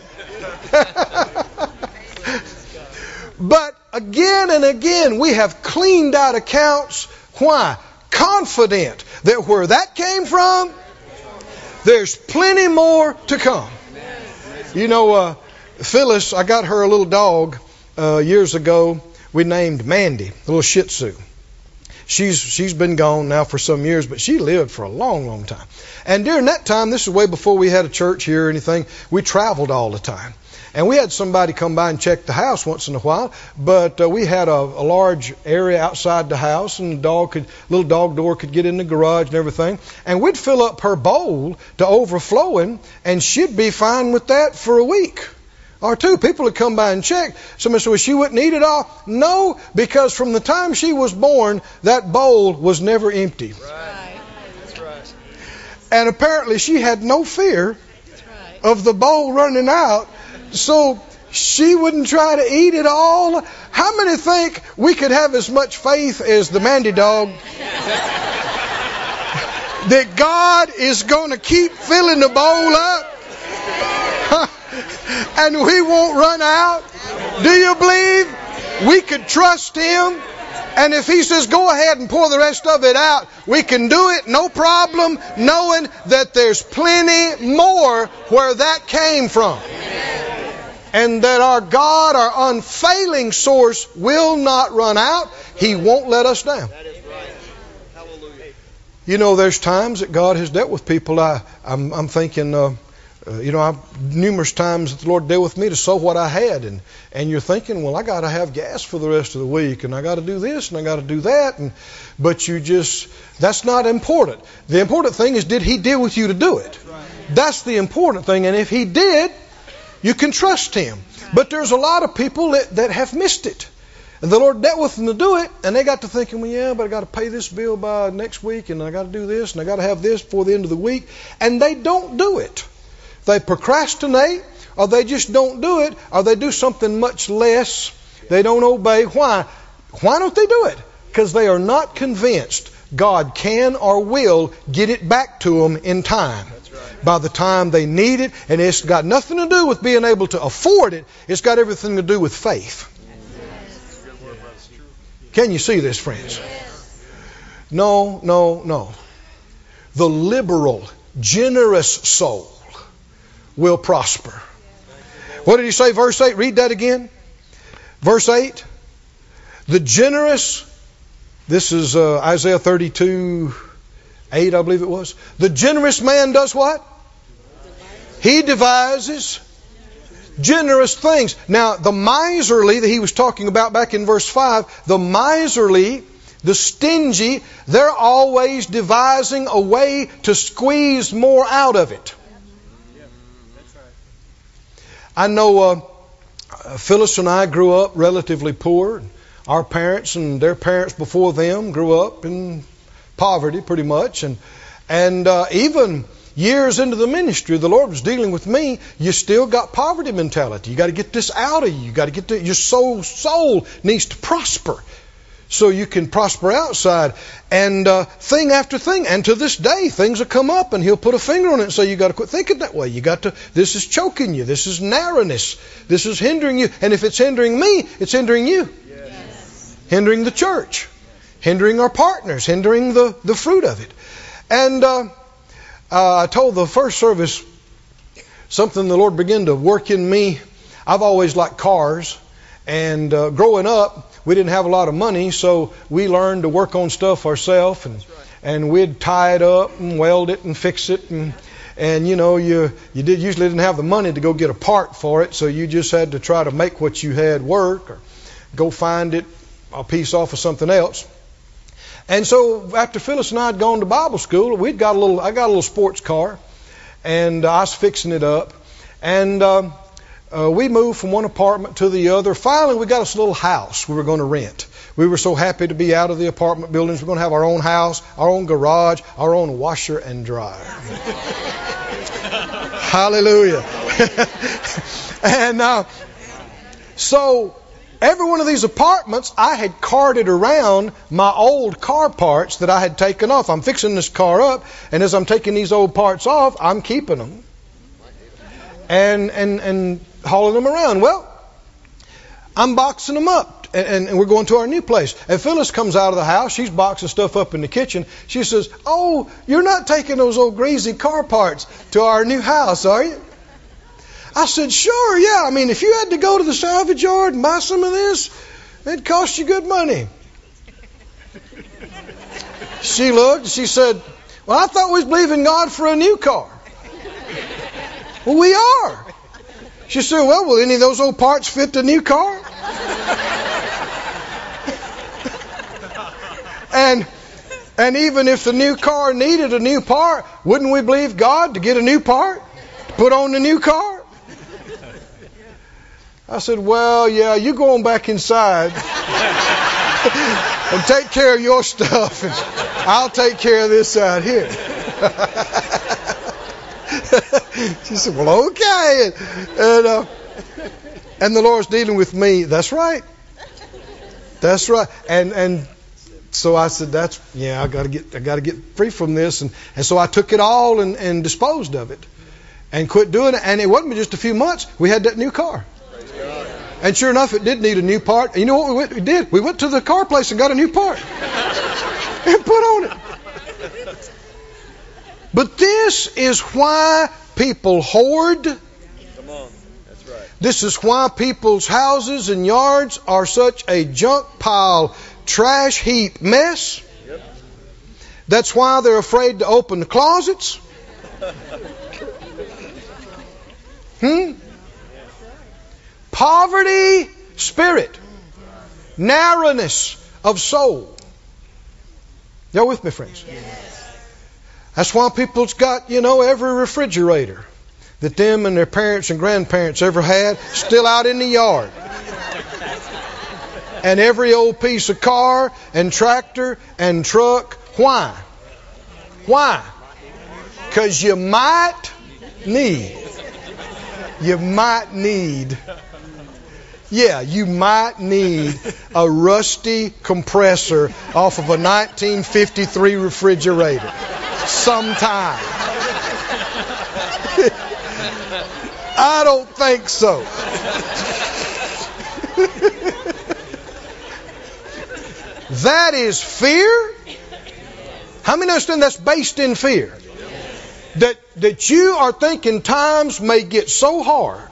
But again and again, we have cleaned out accounts. Why? Confident that where that came from, there's plenty more to come. You know, uh, Phyllis, I got her a little dog uh, years ago. We named Mandy, a little Shih Tzu. She's she's been gone now for some years, but she lived for a long, long time. And during that time, this is way before we had a church here or anything, we traveled all the time. And we had somebody come by and check the house once in a while, but uh, we had a, a large area outside the house, and the dog could, little dog door could get in the garage and everything. And we'd fill up her bowl to overflowing, and she'd be fine with that for a week or two. People would come by and check. Somebody said, well, she wouldn't eat it all. No, because from the time she was born, that bowl was never empty. Right. That's right. And apparently she had no fear That's right. of the bowl running out, so she wouldn't try to eat it all. How many think we could have as much faith as the Mandy dog? That God is going to keep filling the bowl up? And we won't run out? Do you believe we could trust Him? And if He says, go ahead and pour the rest of it out, we can do it, no problem, knowing that there's plenty more where that came from. And that our God, our unfailing source, will not run out. He won't let us down. That is right. Hallelujah. You know, there's times that God has dealt with people. I, I'm, I'm thinking... Uh, Uh, you know, I've, numerous times that the Lord dealt with me to sow what I had, and and you're thinking, well, I got to have gas for the rest of the week, and I got to do this, and I got to do that, and but you just that's not important. The important thing is, did He deal with you to do it? That's the important thing, and if He did, you can trust Him. But there's a lot of people that, that have missed it, and the Lord dealt with them to do it, and they got to thinking, well, yeah, but I got to pay this bill by next week, and I got to do this, and I got to have this before the end of the week, and they don't do it. They procrastinate, or they just don't do it, or they do something much less. They don't obey. Why? Why don't they do it? Because they are not convinced God can or will get it back to them in time. That's right. By the time they need it, and it's got nothing to do with being able to afford it. It's got everything to do with faith. Can you see this, friends? No, no, no. The liberal, generous soul will prosper. What did He say? Verse eight. Read that again. Verse eight. The generous, this is uh, Isaiah thirty-two, eight, I believe it was. The generous man does what? He devises generous things. Now, the miserly that he was talking about back in verse five, the miserly, the stingy, they're always devising a way to squeeze more out of it. I know uh, Phyllis and I grew up relatively poor. Our parents and their parents before them grew up in poverty pretty much. And and uh, even years into the ministry, the Lord was dealing with me. You still got poverty mentality. You got to get this out of you. You got to get the, your soul soul needs to prosper, so you can prosper outside. And uh, thing after thing. And to this day, things will come up and He'll put a finger on it and say, you got to quit thinking that way. You got to, this is choking you. This is narrowness. This is hindering you. And if it's hindering me, it's hindering you. Yes. Hindering the church. Hindering our partners. Hindering the, the fruit of it. And uh, uh, I told the first service something the Lord began to work in me. I've always liked cars. And uh, growing up, we didn't have a lot of money, so we learned to work on stuff ourselves. And, and we'd tie it up and weld it and fix it. And, and you know, you, you did usually didn't have the money to go get a part for it, so you just had to try to make what you had work or go find it a piece off of something else. And so after Phyllis and I had gone to Bible school, we'd got a little. I got a little sports car, and I was fixing it up, and uh, uh, we moved from one apartment to the other. Finally, we got us a little house we were going to rent. We were so happy to be out of the apartment buildings. We're going to have our own house, our own garage, our own washer and dryer. Hallelujah. and uh, so. Every one of these apartments, I had carted around my old car parts that I had taken off. I'm fixing this car up, and as I'm taking these old parts off, I'm keeping them and and and hauling them around. Well, I'm boxing them up, and, and we're going to our new place. And Phyllis comes out of the house. She's boxing stuff up in the kitchen. She says, "Oh, you're not taking those old greasy car parts to our new house, are you?" I said, "Sure, yeah. I mean, if you had to go to the salvage yard and buy some of this, it'd cost you good money." She looked, she said, "Well, I thought we was believing God for a new car." "Well, we are." She said, "Well, will any of those old parts fit the new car?" and and even if the new car needed a new part, wouldn't we believe God to get a new part to put on the new car? I said, "Well, yeah, you go on back inside and take care of your stuff, and I'll take care of this out here." She said, "Well, okay." And, and, uh, and the Lord's dealing with me. That's right. That's right. And and so I said, "That's yeah. I got to get I got to get free from this." And and so I took it all and, and disposed of it, and quit doing it. And it wasn't just a few months. We had that new car. And sure enough, it did need a new part. And you know what we, went, we did? We went to the car place and got a new part and put on it. But this is why people hoard. Come on. That's right. This is why people's houses and yards are such a junk pile, trash heap mess. Yep. That's why they're afraid to open the closets. Hmm? Poverty, spirit, narrowness of soul. Y'all with me, friends? Yes. That's why people's got, you know, every refrigerator that them and their parents and grandparents ever had still out in the yard. And every old piece of car and tractor and truck. Why? Why? Because you might need. You might need. Yeah, you might need a rusty compressor off of a nineteen fifty-three refrigerator sometime. I don't think so. That is fear. How many understand that's based in fear? That that you are thinking times may get so hard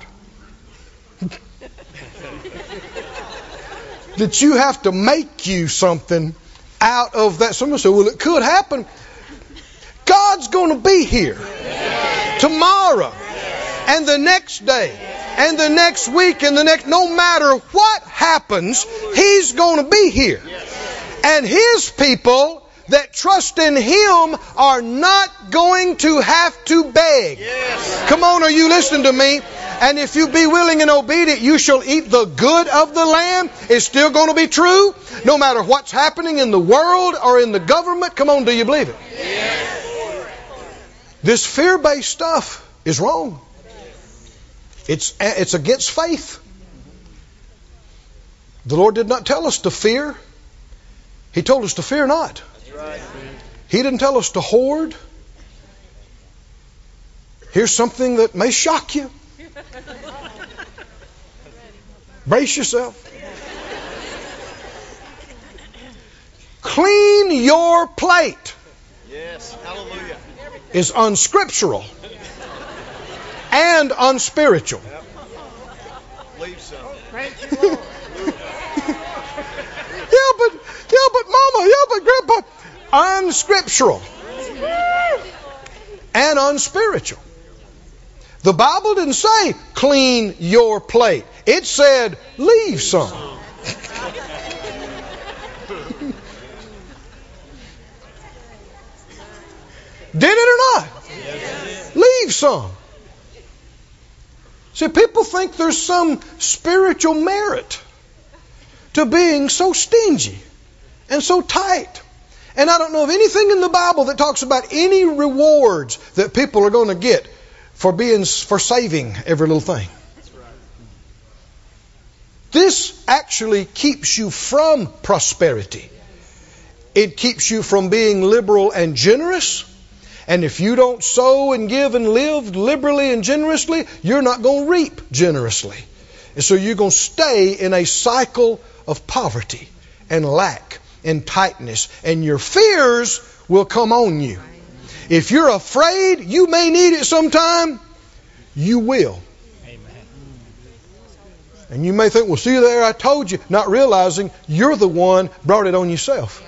that you have to make you something out of that. Someone said, "Well, it could happen." God's going to be here tomorrow and the next day and the next week and the next. No matter what happens, He's going to be here. And His people that trust in Him are not going to have to beg. Yes. Come on, are you listening to me? And if you be willing and obedient, you shall eat the good of the land. It's still going to be true, no matter what's happening in the world or in the government. Come on, do you believe it? Yes. This fear-based stuff is wrong. It's it's against faith. The Lord did not tell us to fear. He told us to fear not. That's right. He didn't tell us to hoard. Here's something that may shock you. Brace yourself. Clean your plate. Yes. Hallelujah. Is unscriptural and unspiritual. unscriptural and unspiritual. The Bible didn't say clean your plate. It said leave some. Did it or not? Yes. Leave some. See, people think there's some spiritual merit to being so stingy and so tight. And I don't know of anything in the Bible that talks about any rewards that people are going to get for being for saving every little thing. This actually keeps you from prosperity. It keeps you from being liberal and generous. And if you don't sow and give and live liberally and generously, you're not going to reap generously. And so you're going to stay in a cycle of poverty and lack and tightness. And your fears will come on you. If you're afraid you may need it sometime, you will. And you may think, well, see there, I told you, not realizing you're the one brought it on yourself.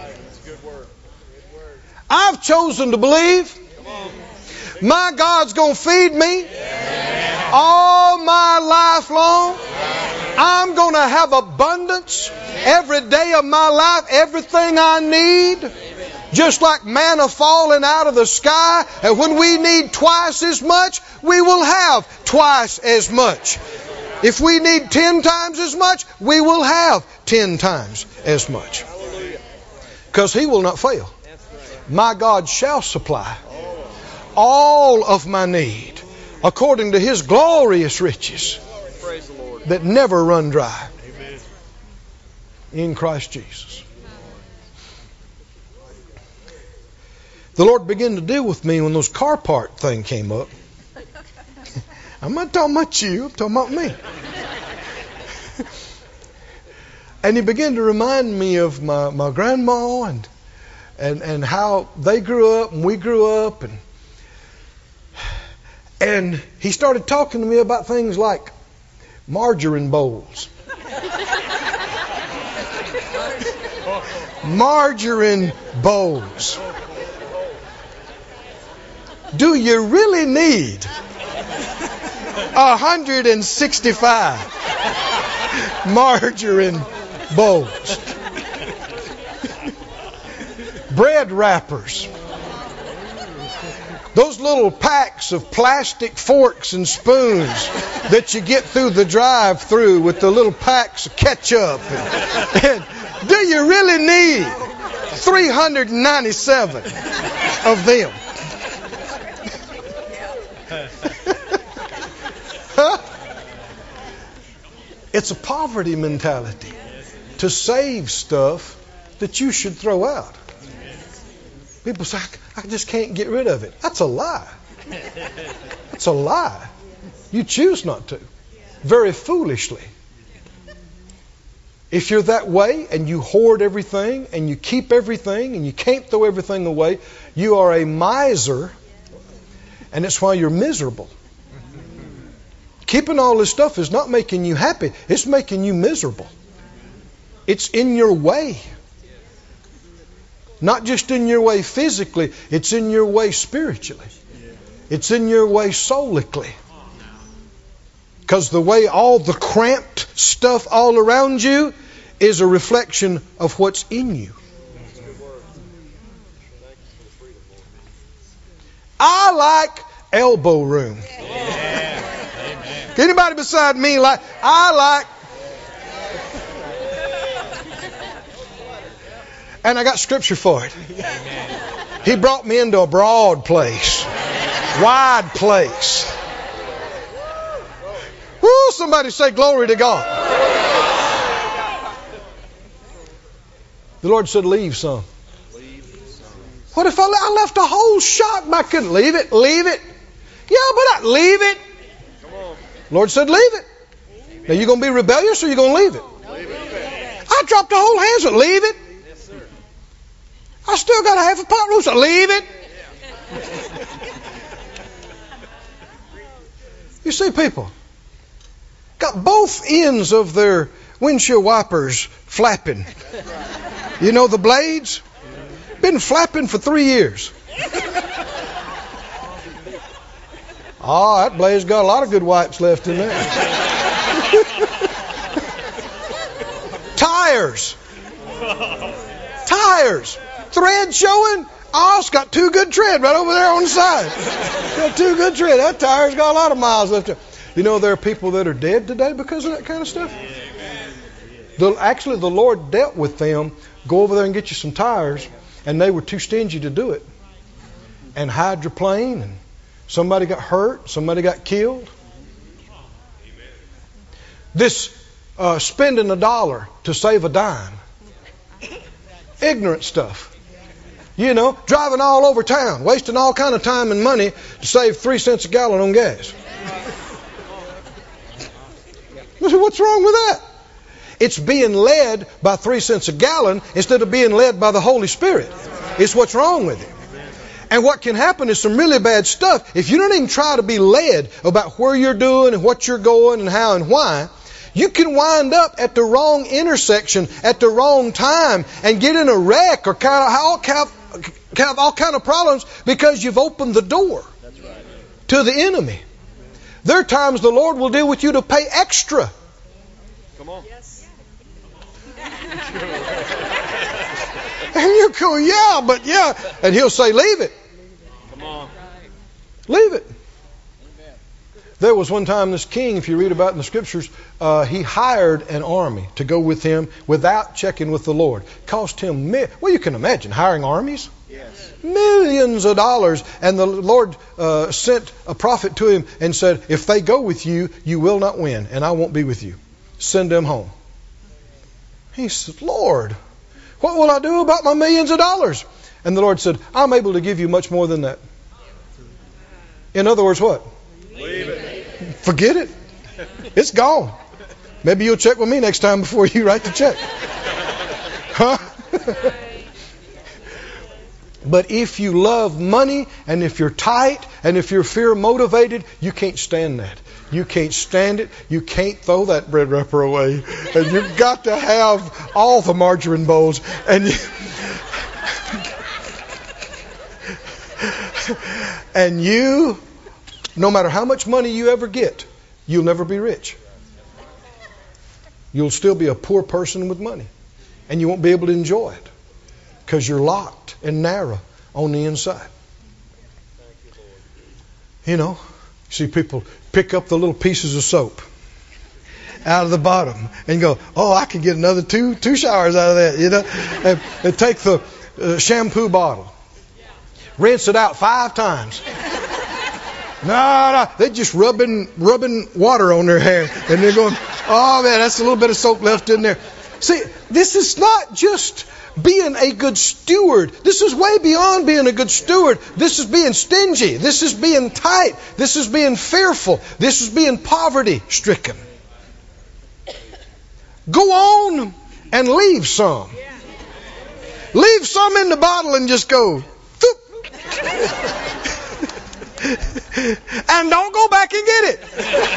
I've chosen to believe my God's going to feed me all my life long. I'm going to have abundance every day of my life, everything I need. Just like manna falling out of the sky, and when we need twice as much, we will have twice as much. If we need ten times as much, we will have ten times as much. Because He will not fail. My God shall supply all of my need according to His glorious riches that never run dry in Christ Jesus. The Lord began to deal with me when those car part thing came up. I'm not talking about you, I'm talking about me. And He began to remind me of my, my grandma and And, and how they grew up and we grew up. And, and he started talking to me about things like margarine bowls. Margarine bowls. Do you really need one hundred sixty-five margarine bowls? Bread wrappers. Those little packs of plastic forks and spoons that you get through the drive-through with the little packs of ketchup. And, and do you really need three hundred ninety-seven of them? Huh? It's a poverty mentality to save stuff that you should throw out. People say, I just can't get rid of it. That's a lie. That's a lie. You choose not to. Very foolishly. If you're that way and you hoard everything and you keep everything and you can't throw everything away, you are a miser, and it's why you're miserable. Keeping all this stuff is not making you happy. It's making you miserable. It's in your way. Not just in your way physically, it's in your way spiritually. It's in your way soulically. Because the way all the cramped stuff all around you is a reflection of what's in you. I like elbow room. Anybody beside me like, I like. And I got scripture for it. He brought me into a broad place. Wide place. Woo, somebody say glory to God. The Lord said, leave some. What if I, I left a whole shot and I couldn't leave it? Leave it? Yeah, but I leave it. The Lord said, leave it. Now, you going to be rebellious or you going to leave it? I dropped the whole hands and leave it. I still got a half a pot roast. So leave it. You see, people got both ends of their windshield wipers flapping. You know the blades? been flapping for three years. Oh, that blade's got a lot of good wipes left in there. Tires. Tires. Thread showing. Oh, it's got two good tread right over there on the side. Got two good tread. That tire's got a lot of miles left in. You know, there are people that are dead today because of that kind of stuff. The, actually, the Lord dealt with them. Go over there and get you some tires. And they were too stingy to do it. And hydroplane. And somebody got hurt. Somebody got killed. This uh, spending a dollar to save a dime. Ignorant stuff. You know, driving all over town. Wasting all kind of time and money to save three cents a gallon on gas. What's wrong with that? It's being led by three cents a gallon instead of being led by the Holy Spirit. It's what's wrong with it. And what can happen is some really bad stuff. If you don't even try to be led about where you're doing and what you're going and how and why, you can wind up at the wrong intersection at the wrong time and get in a wreck or kind of all kind of, kind of all kind of problems because you've opened the door to the enemy. There are times the Lord will deal with you to pay extra. Come on. And you go, yeah, but yeah. And He'll say, leave it. Come on. Leave it. There was one time this king, if you read about it in the scriptures, uh, he hired an army to go with him without checking with the Lord. Cost him, mi- well, you can imagine hiring armies. Yes. Millions of dollars. And the Lord uh, sent a prophet to him and said, if they go with you, you will not win, and I won't be with you. Send them home. He said, Lord, what will I do about my millions of dollars? And the Lord said, I'm able to give you much more than that. In other words, what? Leave it. Forget it. It's gone. Maybe you'll check with me next time before you write the check. Huh? But if you love money and if you're tight and if you're fear motivated, you can't stand that. You can't stand it. You can't throw that bread wrapper away. And you've got to have all the margarine bowls. And you, and you, no matter how much money you ever get, you'll never be rich. You'll still be a poor person with money. And you won't be able to enjoy it. Because you're locked and narrow on the inside. You know, you see people pick up the little pieces of soap out of the bottom and go, oh, I can get another two two showers out of that, you know. And, and take the uh, shampoo bottle, rinse it out five times. No, no, they're just rubbing rubbing water on their hair, and they're going, oh man, that's a little bit of soap left in there. See, this is not just being a good steward. This is way beyond being a good steward. This is being stingy. This is being tight. This is being fearful. This is being poverty stricken. Go on and leave some. Leave some in the bottle and just go. And don't go back and get it.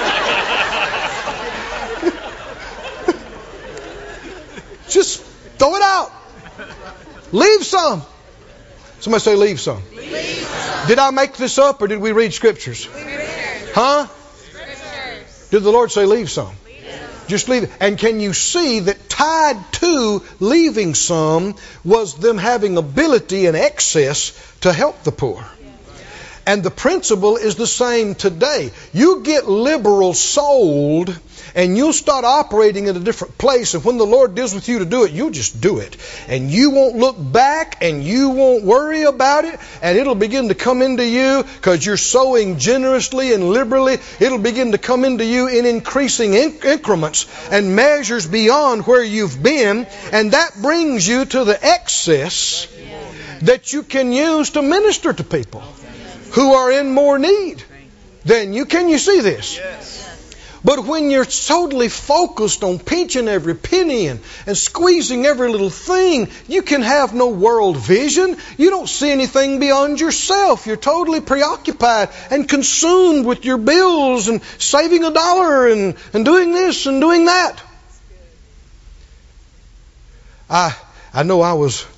Just throw it out. Leave some. Somebody say leave some. Leave some. Did I make this up or did we read scriptures? Scriptures. Huh? Scriptures. Did the Lord say leave some? Leave some. Just leave it. And can you see that tied to leaving some was them having ability and excess to help the poor? And the principle is the same today. You get liberal sold and you'll start operating at a different place. And when the Lord deals with you to do it, you'll just do it. And you won't look back and you won't worry about it. And it'll begin to come into you because you're sowing generously and liberally. It'll begin to come into you in increasing inc- increments and measures beyond where you've been. And that brings you to the excess that you can use to minister to people who are in more need than you. Can you see this? Yes. But when you're totally focused on pinching every penny and, and squeezing every little thing, you can have no world vision. You don't see anything beyond yourself. You're totally preoccupied and consumed with your bills and saving a dollar and, and doing this and doing that. I I know I was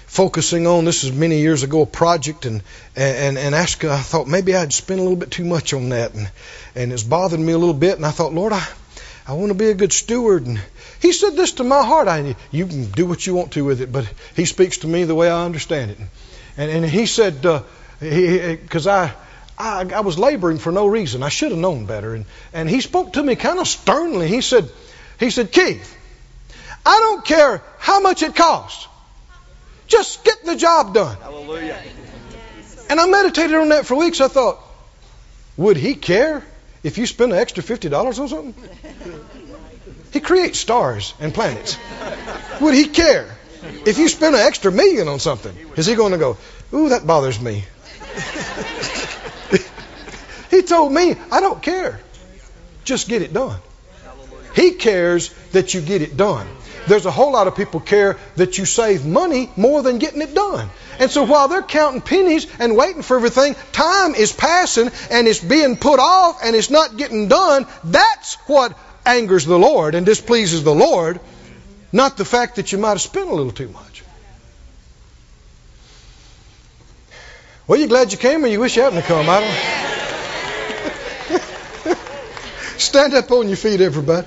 focusing on, this is many years ago, a project, and and and asked, I thought maybe I'd spend a little bit too much on that, and and it's bothering me a little bit. And I thought, Lord, I I want to be a good steward. And He said this to my heart. I you can do what you want to with it, but He speaks to me the way I understand it. And and He said, uh, because I. I, I was laboring for no reason. I should have known better. And, and He spoke to me kind of sternly. He said, He said, Keith, I don't care how much it costs. Just get the job done. Hallelujah. And I meditated on that for weeks. I thought, would He care if you spend an extra fifty dollars on something? He creates stars and planets. Would He care if you spend an extra million on something? Is He going to go, ooh, that bothers me? He told me, I don't care. Just get it done. He cares that you get it done. There's a whole lot of people care that you save money more than getting it done. And so while they're counting pennies and waiting for everything, time is passing and it's being put off and it's not getting done. That's what angers the Lord and displeases the Lord, not the fact that you might have spent a little too much. Well, you glad you came or you wish you hadn't come? I don't Stand up on your feet, everybody.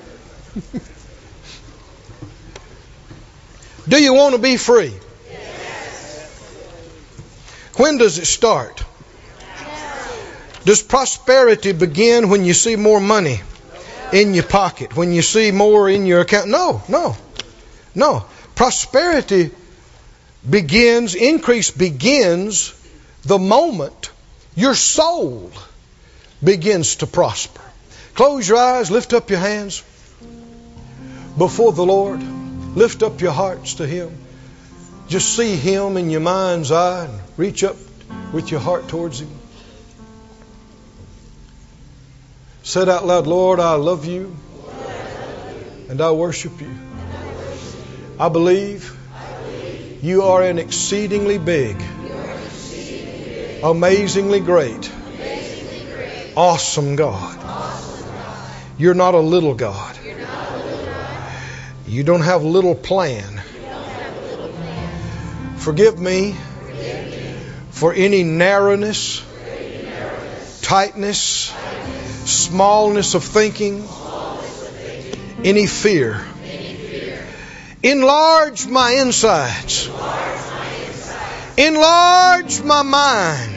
Do you want to be free? Yes. When does it start? Does prosperity begin when you see more money in your pocket? When you see more in your account? No, no, no. Prosperity begins, increase begins the moment your soul begins to prosper. Close your eyes, lift up your hands before the Lord. Lift up your hearts to Him. Just see Him in your mind's eye and reach up with your heart towards Him. Said out loud, Lord, I love you and I worship you. I believe you are an exceedingly big, amazingly great, awesome God. You're not a little God. You don't have a little plan. Forgive me for any narrowness, tightness, smallness of thinking, any fear. Enlarge my insides. Enlarge my mind.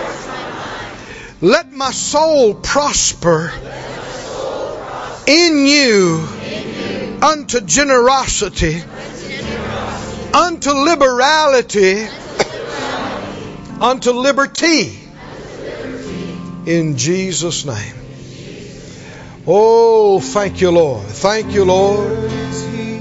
Let my soul prosper in you unto generosity, unto liberality, unto liberty. In Jesus' name. Oh, thank you, Lord. Thank you, Lord.